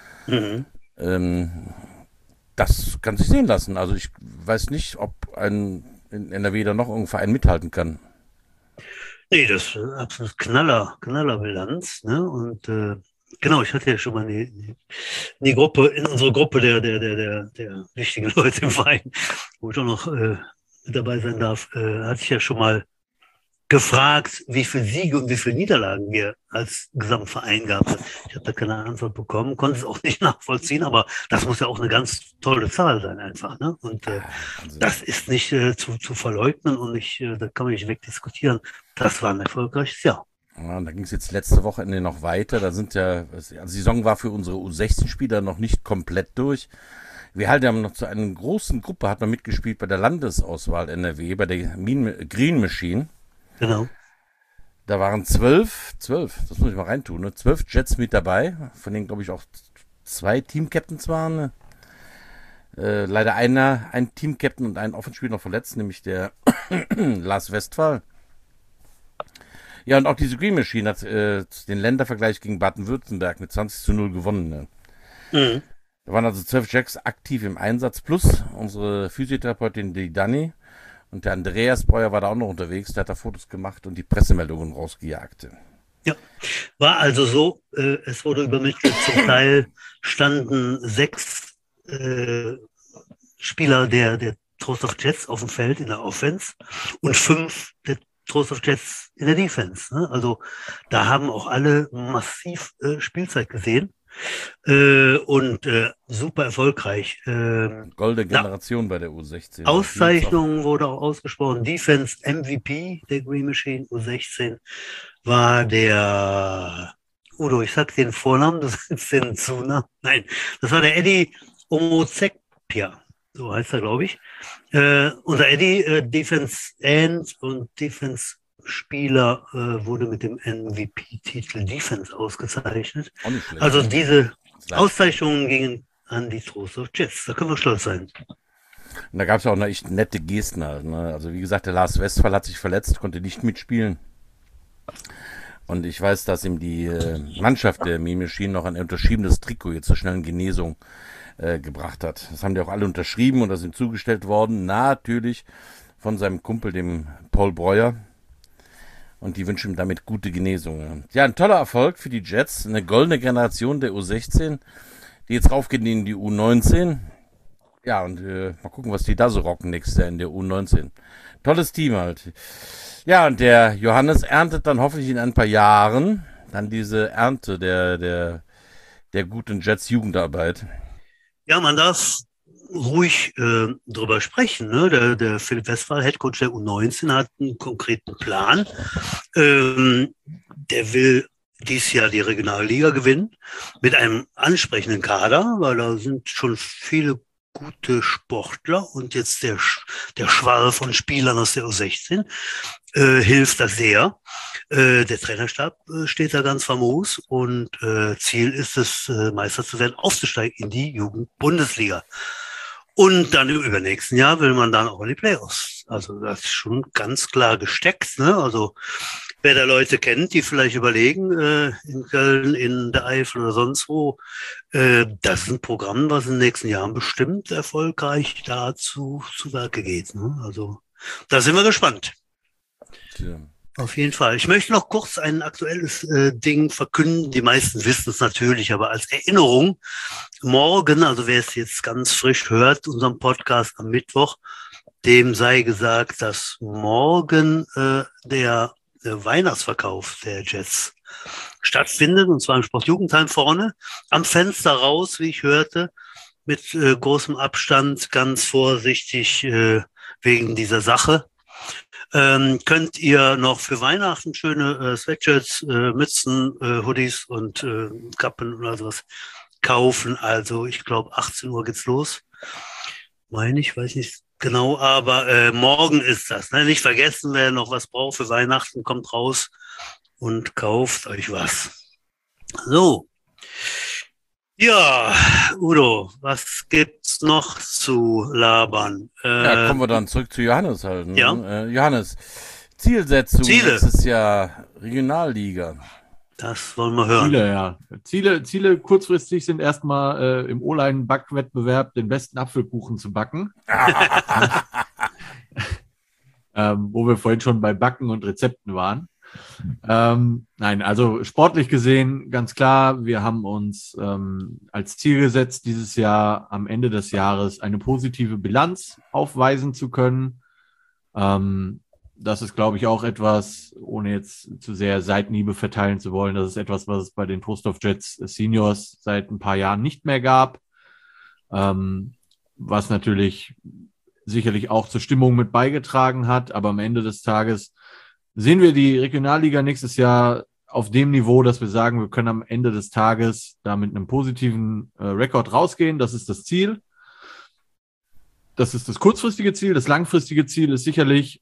Das kann sich sehen lassen. Also ich weiß nicht, ob ein in NRW da noch irgendein Verein mithalten kann. Nee, das ist absolut Knallerbilanz, ne? Und genau, ich hatte ja schon mal in die Gruppe, in unsere Gruppe der wichtigen Leute im Verein, wo ich auch noch mit dabei sein darf, hatte ich ja schon mal gefragt, wie viele Siege und wie viele Niederlagen wir als Gesamtverein gehabt haben. Ich habe da keine Antwort bekommen, konnte es auch nicht nachvollziehen, aber das muss ja auch eine ganz tolle Zahl sein einfach. Ne? Und Also, das ist nicht zu verleugnen und nicht, da kann man nicht wegdiskutieren. Das war ein erfolgreiches Jahr. ja, und da ging es jetzt letzte Wochenende noch weiter. Da sind ja, also die Saison war für unsere U16-Spieler noch nicht komplett durch. Wir halt haben noch zu einer großen Gruppe, hat man mitgespielt bei der Landesauswahl NRW, bei der Green Machine. Genau. Da waren 12, das muss ich mal reintun, ne? 12 Jets mit dabei, von denen, glaube ich, auch 2 Team-Captains waren. Ne? Leider ein Team-Captain und ein Offenspieler noch verletzt, nämlich der Lars Westphal. Ja, und auch diese Green Machine hat den Ländervergleich gegen Baden-Württemberg mit 20:0 gewonnen. Ne? Mhm. Da waren also 12 Jacks aktiv im Einsatz, plus unsere Physiotherapeutin, die Dani. Und der Andreas Breuer war da auch noch unterwegs, der hat da Fotos gemacht und die Pressemeldungen rausgejagt. Ja, war also so, es wurde übermittelt, zum Teil standen 6 Spieler der Trostorf Jets auf dem Feld in der Offense und 5 der Trostorf Jets in der Defense. Ne? Also da haben auch alle massiv Spielzeit gesehen und super erfolgreich. Goldene Generation bei der U16. Auszeichnung wurde auch ausgesprochen. Defense MVP der Green Machine U16 war der Udo, ich sag den Vornamen, das ist den Zunamen. Nein, das war der Eddie Omozekpia. So heißt er, glaube ich. Unser Eddie, Defense End und Defense Spieler wurde mit dem MVP-Titel Defense ausgezeichnet. Auch nicht schlecht. Also diese Auszeichnungen gingen an die Trostorf Jets. Da können wir stolz sein. Und da gab es ja auch eine echt nette Gesten halt. Ne? Also wie gesagt, der Lars Westphal hat sich verletzt, konnte nicht mitspielen. Und ich weiß, dass ihm die Mannschaft der Mean Machine noch ein unterschriebenes Trikot jetzt zur schnellen Genesung gebracht hat. Das haben die auch alle unterschrieben und das ist ihm zugestellt worden. Natürlich von seinem Kumpel, dem Paul Breuer. Und die wünschen ihm damit gute Genesung. Ja, ein toller Erfolg für die Jets. Eine goldene Generation der U16, die jetzt raufgehen in die U19. Ja, und mal gucken, was die da so rocken nächstes Jahr in der U19. Tolles Team halt. Ja, und der Johannes erntet dann hoffentlich in ein paar Jahren dann diese Ernte der guten Jets Jugendarbeit. Ja, man darf ruhig drüber sprechen. Ne? Der Philipp Westphal, Headcoach der U19, hat einen konkreten Plan. Der will dieses Jahr die Regionalliga gewinnen mit einem ansprechenden Kader, weil da sind schon viele gute Sportler und jetzt der Schwall von Spielern aus der U16 hilft das sehr. Der Trainerstab steht da ganz famos und Ziel ist es, Meister zu werden, aufzusteigen in die Jugendbundesliga. Und dann im übernächsten Jahr will man dann auch in die Playoffs. Also das ist schon ganz klar gesteckt. Ne? Also wer da Leute kennt, die vielleicht überlegen, in Köln, in der Eifel oder sonst wo, das ist ein Programm, was in den nächsten Jahren bestimmt erfolgreich da zu Werke geht. Ne? Also da sind wir gespannt. Ja. Auf jeden Fall. Ich möchte noch kurz ein aktuelles Ding verkünden. Die meisten wissen es natürlich, aber als Erinnerung, morgen, also wer es jetzt ganz frisch hört, unseren Podcast am Mittwoch, dem sei gesagt, dass morgen der Weihnachtsverkauf der Jets stattfindet, und zwar im Sportjugendheim vorne, am Fenster raus, wie ich hörte, mit großem Abstand, ganz vorsichtig wegen dieser Sache. Könnt ihr noch für Weihnachten schöne Sweatshirts, Mützen, Hoodies und Kappen oder sowas kaufen. Also ich glaube 18 Uhr geht's los. Meine ich, weiß nicht genau, aber morgen ist das. Ne? Nicht vergessen, wer noch was braucht für Weihnachten, kommt raus und kauft euch was. So. Ja, Udo, was gibt's noch zu labern? Ja, kommen wir dann zurück zu Johannes halt. Ne? Ja. Johannes, Zielsetzung nächstes Jahr Regionalliga. Das wollen wir hören. Ziele, ja. Ziele kurzfristig sind erstmal im O-Line-Backwettbewerb den besten Apfelkuchen zu backen. Wo wir vorhin schon bei Backen und Rezepten waren. Nein, also sportlich gesehen, ganz klar, wir haben uns als Ziel gesetzt, dieses Jahr am Ende des Jahres eine positive Bilanz aufweisen zu können. Das ist, glaube ich, auch etwas, ohne jetzt zu sehr Seitenhiebe verteilen zu wollen, das ist etwas, was es bei den Trostorf Jets Seniors seit ein paar Jahren nicht mehr gab, was natürlich sicherlich auch zur Stimmung mit beigetragen hat, aber am Ende des Tages sehen wir die Regionalliga nächstes Jahr auf dem Niveau, dass wir sagen, wir können am Ende des Tages da mit einem positiven Rekord rausgehen. Das ist das Ziel. Das ist das kurzfristige Ziel. Das langfristige Ziel ist sicherlich,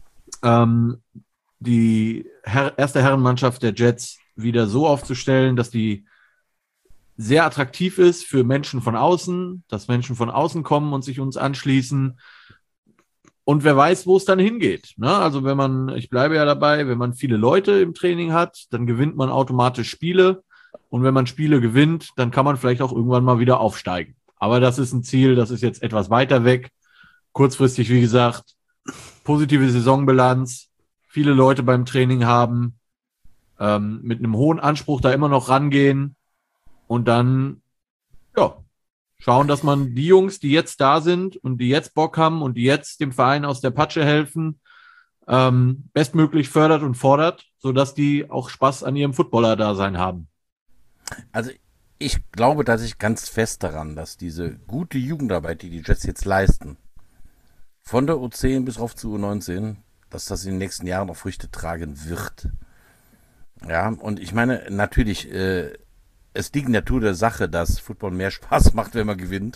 die erste Herrenmannschaft der Jets wieder so aufzustellen, dass die sehr attraktiv ist für Menschen von außen, dass Menschen von außen kommen und sich uns anschließen. Und wer weiß, wo es dann hingeht. Ne? Also ich bleibe ja dabei, wenn man viele Leute im Training hat, dann gewinnt man automatisch Spiele. Und wenn man Spiele gewinnt, dann kann man vielleicht auch irgendwann mal wieder aufsteigen. Aber das ist ein Ziel, das ist jetzt etwas weiter weg. Kurzfristig, wie gesagt, positive Saisonbilanz, viele Leute beim Training haben, mit einem hohen Anspruch da immer noch rangehen und dann, ja, schauen, dass man die Jungs, die jetzt da sind und die jetzt Bock haben und die jetzt dem Verein aus der Patsche helfen, bestmöglich fördert und fordert, sodass die auch Spaß an ihrem Footballer-Dasein haben. Also ich glaube tatsächlich ganz fest daran, dass diese gute Jugendarbeit, die Jets jetzt leisten, von der U10 bis auf zu U19, dass das in den nächsten Jahren noch Früchte tragen wird. Ja, und ich meine, natürlich, es liegt in der Natur der Sache, dass Football mehr Spaß macht, wenn man gewinnt.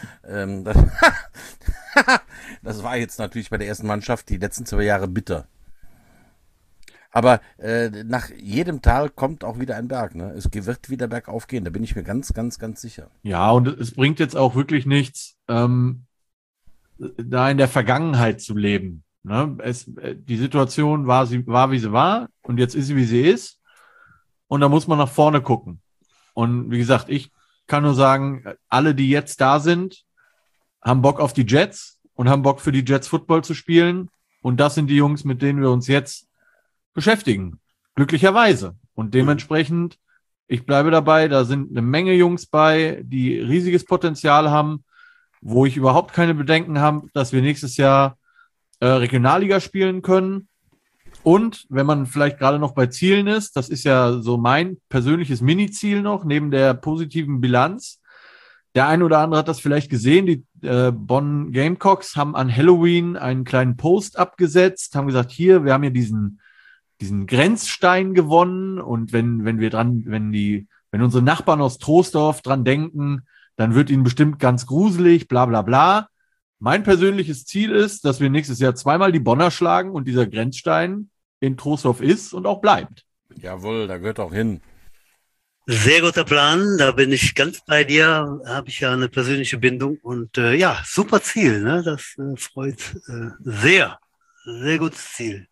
Das war jetzt natürlich bei der ersten Mannschaft die letzten 2 Jahre bitter. Aber nach jedem Tal kommt auch wieder ein Berg. Ne? Es wird wieder bergauf gehen, da bin ich mir ganz, ganz, ganz sicher. Ja, und es bringt jetzt auch wirklich nichts, da in der Vergangenheit zu leben. Ne? Die Situation war, wie sie war und jetzt ist sie, wie sie ist. Und da muss man nach vorne gucken. Und wie gesagt, ich kann nur sagen, alle, die jetzt da sind, haben Bock auf die Jets und haben Bock für die Jets Football zu spielen. Und das sind die Jungs, mit denen wir uns jetzt beschäftigen. Glücklicherweise. Und dementsprechend, ich bleibe dabei, da sind eine Menge Jungs bei, die riesiges Potenzial haben, wo ich überhaupt keine Bedenken habe, dass wir nächstes Jahr Regionalliga spielen können. Und wenn man vielleicht gerade noch bei Zielen ist, das ist ja so mein persönliches Mini-Ziel noch, neben der positiven Bilanz. Der eine oder andere hat das vielleicht gesehen, die Bonn Gamecocks haben an Halloween einen kleinen Post abgesetzt, haben gesagt, hier, wir haben ja diesen Grenzstein gewonnen und wenn unsere Nachbarn aus Troisdorf dran denken, dann wird ihnen bestimmt ganz gruselig, bla bla bla. Mein persönliches Ziel ist, dass wir nächstes Jahr 2-mal die Bonner schlagen und dieser Grenzstein in Troisdorf ist und auch bleibt. Jawohl, da gehört auch hin. Sehr guter Plan, da bin ich ganz bei dir, habe ich ja eine persönliche Bindung und ja, super Ziel, ne? Das freut sehr, sehr gutes Ziel.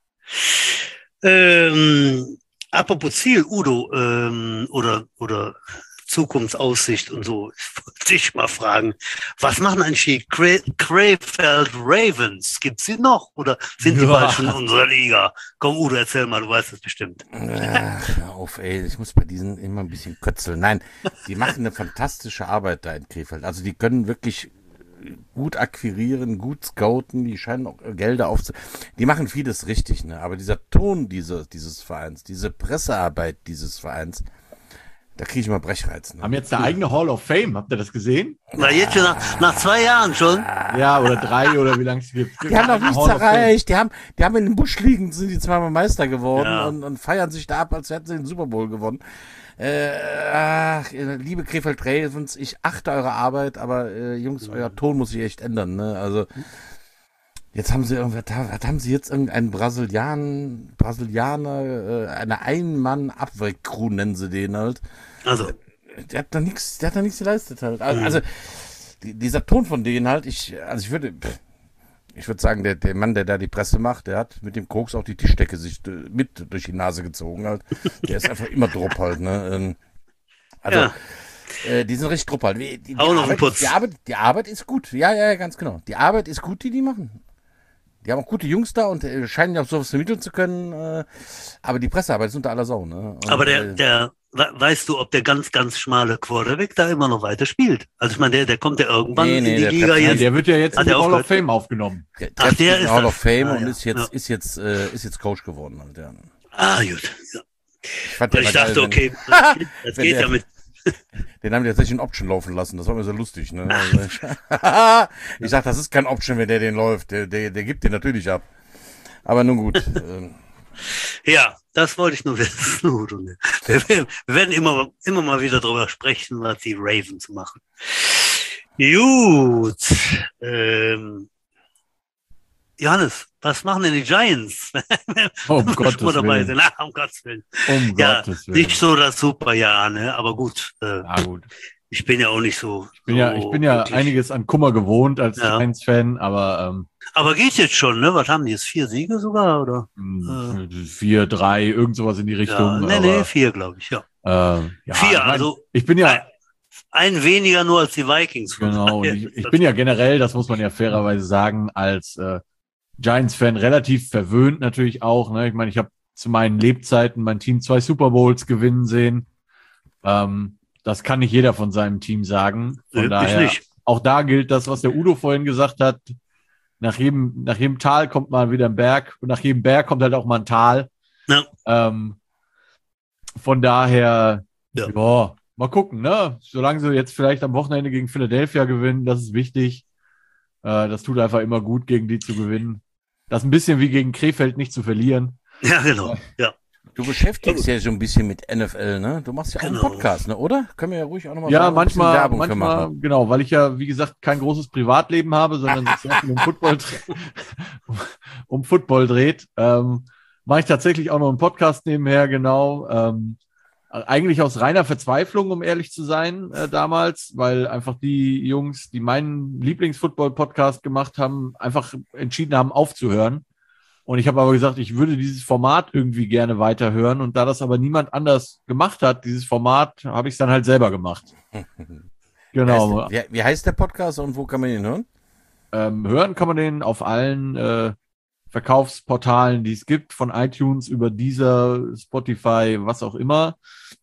Apropos Ziel, Udo, oder Zukunftsaussicht und so, ich wollte dich mal fragen, was machen eigentlich die Krefeld Ravens? Gibt's sie noch oder sind die bald schon in unserer Liga? Komm, Udo, erzähl mal, du weißt das bestimmt. Ach, hör auf, ey, ich muss bei diesen immer ein bisschen kötzeln. Nein, die machen eine fantastische Arbeit da in Krefeld. Also die können wirklich gut akquirieren, gut scouten, die scheinen auch Gelder die machen vieles richtig, ne? Aber dieser Ton dieses Vereins, diese Pressearbeit dieses Vereins, da kriege ich mal Brechreiz. Ne? Haben jetzt eine eigene Hall of Fame, habt ihr das gesehen? Na, jetzt schon nach 2 Jahren schon. Ja, oder 3 oder wie lange es gibt. Die haben noch nichts erreicht. Die haben in dem Busch liegen, sind die 2-mal Meister geworden und feiern sich da ab, als hätten sie den Super Bowl gewonnen. Liebe Krefeld Ravens, ich achte eure Arbeit, aber Jungs, euer Ton muss sich echt ändern. Ne? Also jetzt haben sie irgendeinen Brasilianer, eine Ein-Mann-Abwehrcrew nennen sie den halt. Also der hat da nichts geleistet halt. Also dieser Ton von denen halt, ich würde sagen, der Mann, der da die Presse macht, der hat mit dem Koks auch die Tischdecke sich mit durch die Nase gezogen halt. Der ist einfach immer Drupp halt, ne? Die sind richtig Drupp halt. Die Arbeit ist gut. Ja, ganz genau. Die Arbeit ist gut, die machen. Die haben auch gute Jungs da und scheinen ja auch sowas vermitteln zu können. Aber die Pressearbeit ist unter aller Sau. Ne? Und, Aber weißt du, ob der ganz, ganz schmale Quarterback da immer noch weiter spielt? Also ich meine, der kommt ja irgendwann in die Liga jetzt. Der wird ja jetzt in die Hall of Fame aufgenommen. Der ist Hall of Fame und ist jetzt Coach geworden. Halt, ja. Gut. Ja. Ich dachte, okay, das geht ja mit. Den haben die tatsächlich in Option laufen lassen. Das war mir so lustig. Ne? Ich sag, das ist kein Option, wenn der den läuft. Der gibt den natürlich ab. Aber nun gut. Ja, das wollte ich nur wissen. Wir werden immer mal wieder drüber sprechen, was die Ravens machen. Gut. Johannes, was machen denn die Giants? Um Gottes Willen. Um Gottes Willen. Gottes Willen. Nicht so das Superjahr, ne? Aber gut. Gut. Ich bin ja auch nicht so. Ich bin ja einiges an Kummer gewohnt als Giants-Fan, aber. Aber geht jetzt schon, ne? Was haben die jetzt? 4 Siege sogar, oder? 4, 3, irgend sowas in die Richtung. Ja, 4, glaube ich, ja. 4, also. Ich bin ja. Ein weniger nur als die Vikings. Genau. Ich bin ja generell, das muss man ja fairerweise sagen, als Giants-Fan relativ verwöhnt natürlich auch. Ne? Ich meine, ich habe zu meinen Lebzeiten mein Team 2 Super Bowls gewinnen sehen. Das kann nicht jeder von seinem Team sagen. Von daher, nicht. Auch da gilt das, was der Udo vorhin gesagt hat. Nach jedem Tal kommt mal wieder ein Berg und nach jedem Berg kommt halt auch mal ein Tal. Ja. Von daher, mal gucken, ne? Solange sie jetzt vielleicht am Wochenende gegen Philadelphia gewinnen, das ist wichtig. Das tut einfach immer gut, gegen die zu gewinnen. Das ist ein bisschen wie gegen Krefeld nicht zu verlieren. Ja, genau. Ja. Du beschäftigst ja so ein bisschen mit NFL, ne? Du machst ja auch einen Podcast, ne? Oder? Können wir ja ruhig auch nochmal manchmal, Werbung für machen. Genau, weil ich ja, wie gesagt, kein großes Privatleben habe, sondern sich sehr viel um Football dreht. Mache ich tatsächlich auch noch einen Podcast nebenher, genau. Eigentlich aus reiner Verzweiflung, um ehrlich zu sein, damals, weil einfach die Jungs, die meinen Lieblings-Football-Podcast gemacht haben, einfach entschieden haben, aufzuhören. Und ich habe aber gesagt, ich würde dieses Format irgendwie gerne weiterhören. Und da das aber niemand anders gemacht hat, dieses Format, habe ich es dann halt selber gemacht. Genau. Wie heißt der Podcast und wo kann man ihn hören? Hören kann man den auf allen Verkaufsportalen, die es gibt, von iTunes über Deezer, Spotify, was auch immer.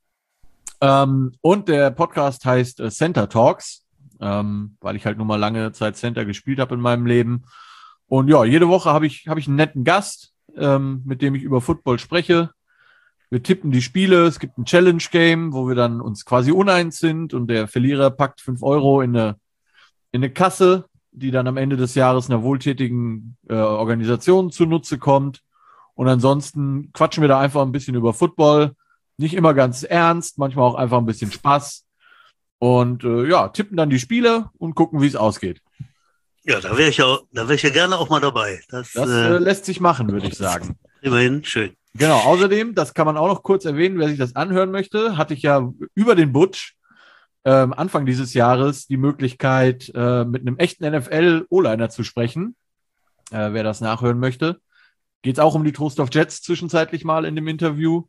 Und der Podcast heißt Center Talks, weil ich halt nun mal lange Zeit Center gespielt habe in meinem Leben. Und ja, jede Woche habe ich einen netten Gast, mit dem ich über Football spreche. Wir tippen die Spiele, es gibt ein Challenge-Game, wo wir dann uns quasi uneins sind und der Verlierer packt 5 Euro in eine Kasse, die dann am Ende des Jahres einer wohltätigen Organisation zunutze kommt. Und ansonsten quatschen wir da einfach ein bisschen über Football. Nicht immer ganz ernst, manchmal auch einfach ein bisschen Spaß. Und tippen dann die Spiele und gucken, wie es ausgeht. Ja, da wäre ich ja gerne auch mal dabei. Das lässt sich machen, würde ich sagen. Immerhin, schön. Genau, außerdem, das kann man auch noch kurz erwähnen, wer sich das anhören möchte, hatte ich ja über den Butch Anfang dieses Jahres die Möglichkeit, mit einem echten NFL-O-Liner zu sprechen. Wer das nachhören möchte. Geht es auch um die Trostorf Jets zwischenzeitlich mal in dem Interview.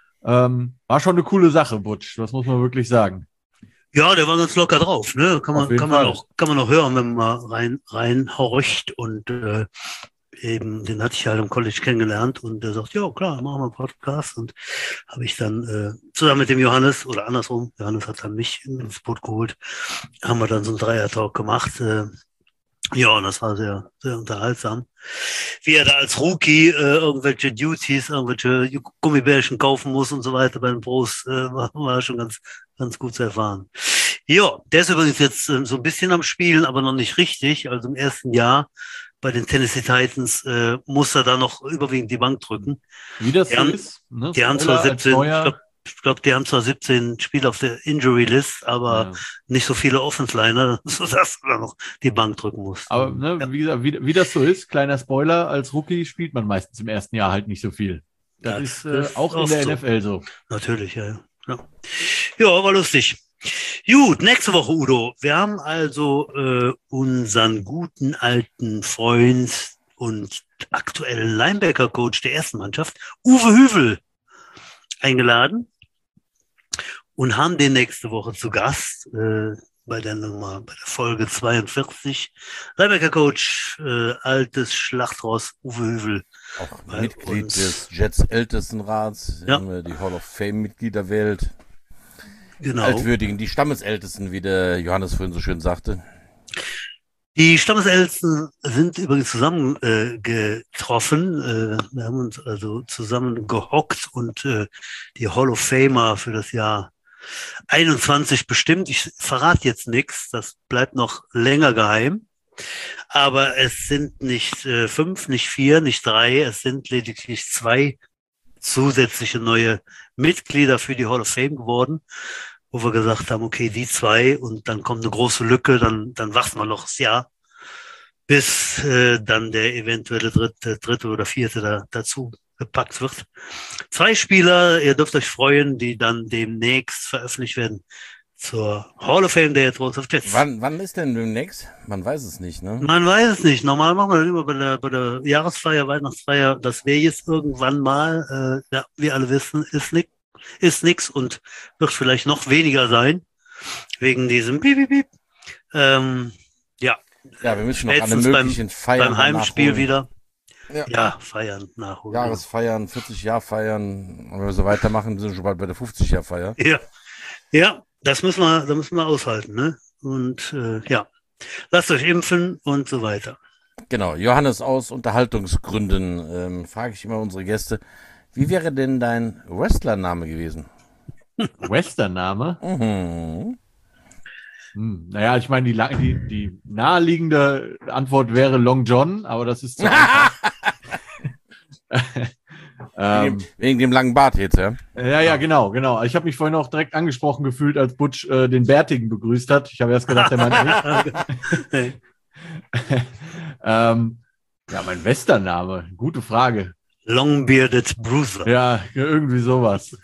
War schon eine coole Sache, Butch, das muss man wirklich sagen. Ja, der war ganz locker drauf, ne? Kann man auch hören, wenn man mal reinhorcht und eben, den hatte ich halt im College kennengelernt und der sagt, ja klar, machen wir einen Podcast und habe ich dann zusammen mit dem Johannes oder andersrum, Johannes hat dann mich ins Boot geholt, haben wir dann so einen Dreier-Talk gemacht. Ja, und das war sehr, sehr unterhaltsam. Wie er da als Rookie irgendwelche Duties, irgendwelche Gummibärchen kaufen muss und so weiter bei den Pros, war schon ganz gut zu erfahren. Ja, der ist übrigens jetzt so ein bisschen am Spielen, aber noch nicht richtig. Also im ersten Jahr bei den Tennessee Titans muss er da noch überwiegend die Bank drücken. Wie das so ist? Ne? Die haben zwar 17, ich glaube, die haben zwar 17 Spieler auf der Injury List, aber nicht so viele Offense-Liner, sodass du da noch die Bank drücken musst. Aber ne, wie gesagt, wie das so ist, kleiner Spoiler, als Rookie spielt man meistens im ersten Jahr halt nicht so viel. Das ist auch in der NFL so. Natürlich, ja. Ja, war lustig. Gut, nächste Woche, Udo. Wir haben also unseren guten alten Freund und aktuellen Linebacker-Coach der ersten Mannschaft, Uwe Hüvel, eingeladen und haben den nächste Woche zu Gast. bei der Folge 42. Rhein-Neckar Coach, altes Schlachtross Uwe Hövel. Auch Mitglied des Jets Ältestenrats, Ja. die Hall of Fame-Mitglieder wählt. Genau. Altwürdigen, die Stammesältesten, wie der Johannes vorhin so schön sagte. Die Stammesältesten sind übrigens zusammen getroffen. Wir haben uns also zusammen gehockt und die Hall of Famer für das Jahr 21 bestimmt. Ich verrate jetzt nichts, das bleibt noch länger geheim. Aber es sind nicht 5, nicht 4, nicht 3, es sind lediglich 2 zusätzliche neue Mitglieder für die Hall of Fame geworden, wo wir gesagt haben, okay, die 2 und dann kommt eine große Lücke, dann warten wir noch das Jahr, bis dann der eventuelle dritte oder vierte dazu gepackt wird. 2 Spieler, ihr dürft euch freuen, die dann demnächst veröffentlicht werden zur Hall of Fame der Thrones of Jets. Wann ist denn demnächst? Man weiß es nicht, ne? Man weiß es nicht. Normal machen wir das immer bei der Jahresfeier, Weihnachtsfeier. Das wäre jetzt irgendwann mal, ja, wir alle wissen, ist nix und wird vielleicht noch weniger sein. Wegen diesem Piep, Piep, Piep. Ja, wir müssen noch alle spätestens möglichen Feiern beim Heimspiel nachholen. wieder. Ja. Ja, feiern, nachholen. Jahresfeiern, 40-Jahr-Feiern. Und wenn wir so weitermachen, sind wir schon bald bei der 50-Jahr-Feier. Ja, da müssen wir aushalten, ne? Und ja, lasst euch impfen und so weiter. Genau, Johannes, aus Unterhaltungsgründen frage ich immer unsere Gäste, wie wäre denn dein Wrestlername gewesen? Western-Name? Mhm. Naja, ich meine, die naheliegende Antwort wäre Long John, aber das ist zu einfach. Wegen dem langen Bart jetzt, ja? Ja, genau. Ich habe mich vorhin auch direkt angesprochen gefühlt, als Butch den Bärtigen begrüßt hat. Ich habe erst gedacht, der meint mich. Ja, mein Western-Name, gute Frage. Long-Bearded Bruiser. Ja, irgendwie sowas.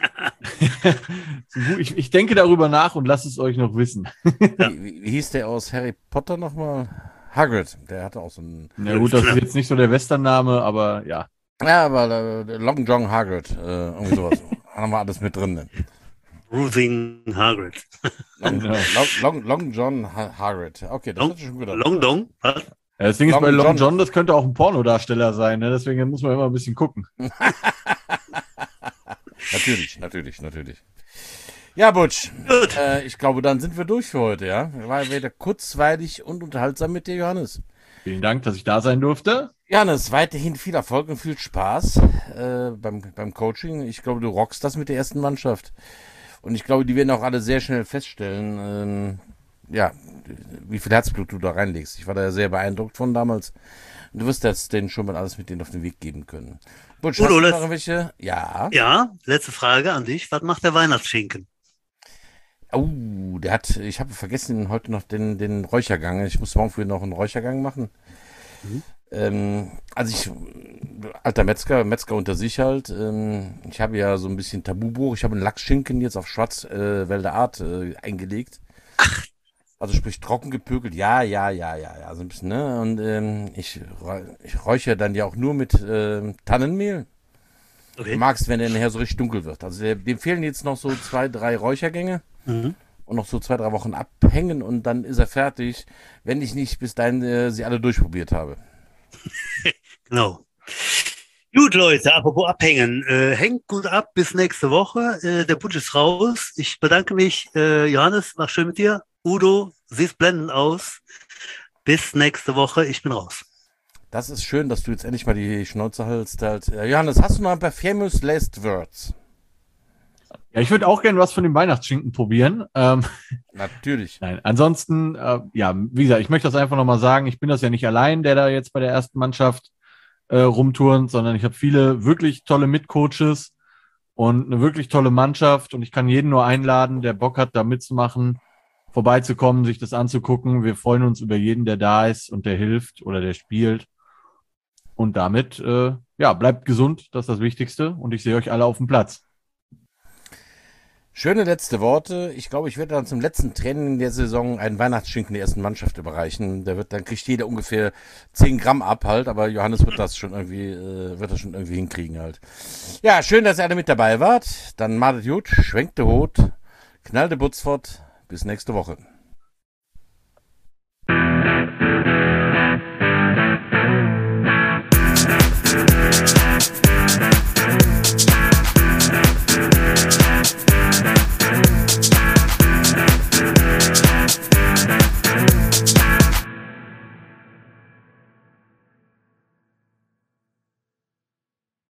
Ich denke darüber nach und lasse es euch noch wissen. Wie hieß der aus Harry Potter nochmal? Hagrid, der hatte auch so einen... Na gut, das ist jetzt nicht so der Western-Name, aber ja. Ja, aber Long John Hagrid, irgendwie sowas. Haben wir alles mit drin. Ne? Bruising Hagrid. Long John Hagrid. Okay, das hört sich schon gut an. Long Dong? Was? Ja, das Ding ist bei Long John, das könnte auch ein Pornodarsteller sein, ne? Deswegen muss man immer ein bisschen gucken. Natürlich. Ja, Butch, ich glaube, dann sind wir durch für heute, ja? War wieder kurzweilig und unterhaltsam mit dir, Johannes. Vielen Dank, dass ich da sein durfte. Johannes, weiterhin viel Erfolg und viel Spaß beim Coaching. Ich glaube, du rockst das mit der ersten Mannschaft. Und ich glaube, die werden auch alle sehr schnell feststellen, wie viel Herzblut du da reinlegst. Ich war da sehr beeindruckt von damals. Und du wirst jetzt denen schon mal alles mit denen auf den Weg geben können. Butch, hast du noch irgendwelche? Ja. Ja, letzte Frage an dich. Was macht der Weihnachtsschinken? Ich habe vergessen heute noch den Räuchergang. Ich muss morgen früh noch einen Räuchergang machen. Alter Metzger unter sich halt. Ich habe ja so ein bisschen Tabubuch. Ich habe einen Lachsschinken jetzt auf Schwarzwälder Art eingelegt. Also sprich trocken gepökelt. Ja, so ein bisschen, ne? Und ich räuchere dann ja auch nur mit Tannenmehl. Okay. Du magst, wenn der nachher so richtig dunkel wird. Also dem fehlen jetzt noch so 2, 3 Räuchergänge. Und noch so 2, 3 Wochen abhängen und dann ist er fertig, wenn ich nicht bis dahin sie alle durchprobiert habe. Genau. Gut, Leute, apropos abhängen. Hängt gut ab bis nächste Woche. Der Butch ist raus. Ich bedanke mich. Johannes, war schön mit dir. Udo, siehst blendend aus. Bis nächste Woche. Ich bin raus. Das ist schön, dass du jetzt endlich mal die Schnauze hältst. Johannes, hast du noch ein paar famous last words? Ja, ich würde auch gerne was von dem Weihnachtsschinken probieren. Natürlich. Nein, ansonsten, wie gesagt, ich möchte das einfach nochmal sagen. Ich bin das ja nicht allein, der da jetzt bei der ersten Mannschaft rumturnt, sondern ich habe viele wirklich tolle Mitcoaches und eine wirklich tolle Mannschaft und ich kann jeden nur einladen, der Bock hat, da mitzumachen, vorbeizukommen, sich das anzugucken. Wir freuen uns über jeden, der da ist und der hilft oder der spielt. Und damit, bleibt gesund, das ist das Wichtigste und ich sehe euch alle auf dem Platz. Schöne letzte Worte. Ich glaube, ich werde dann zum letzten Training der Saison einen Weihnachtsschinken der ersten Mannschaft überreichen. Dann kriegt jeder ungefähr 10 Gramm ab halt, aber Johannes wird das schon irgendwie hinkriegen halt. Ja, schön, dass ihr alle mit dabei wart. Dann madet gut, schwenkt de Hut, knallt de Butz fort. Bis nächste Woche.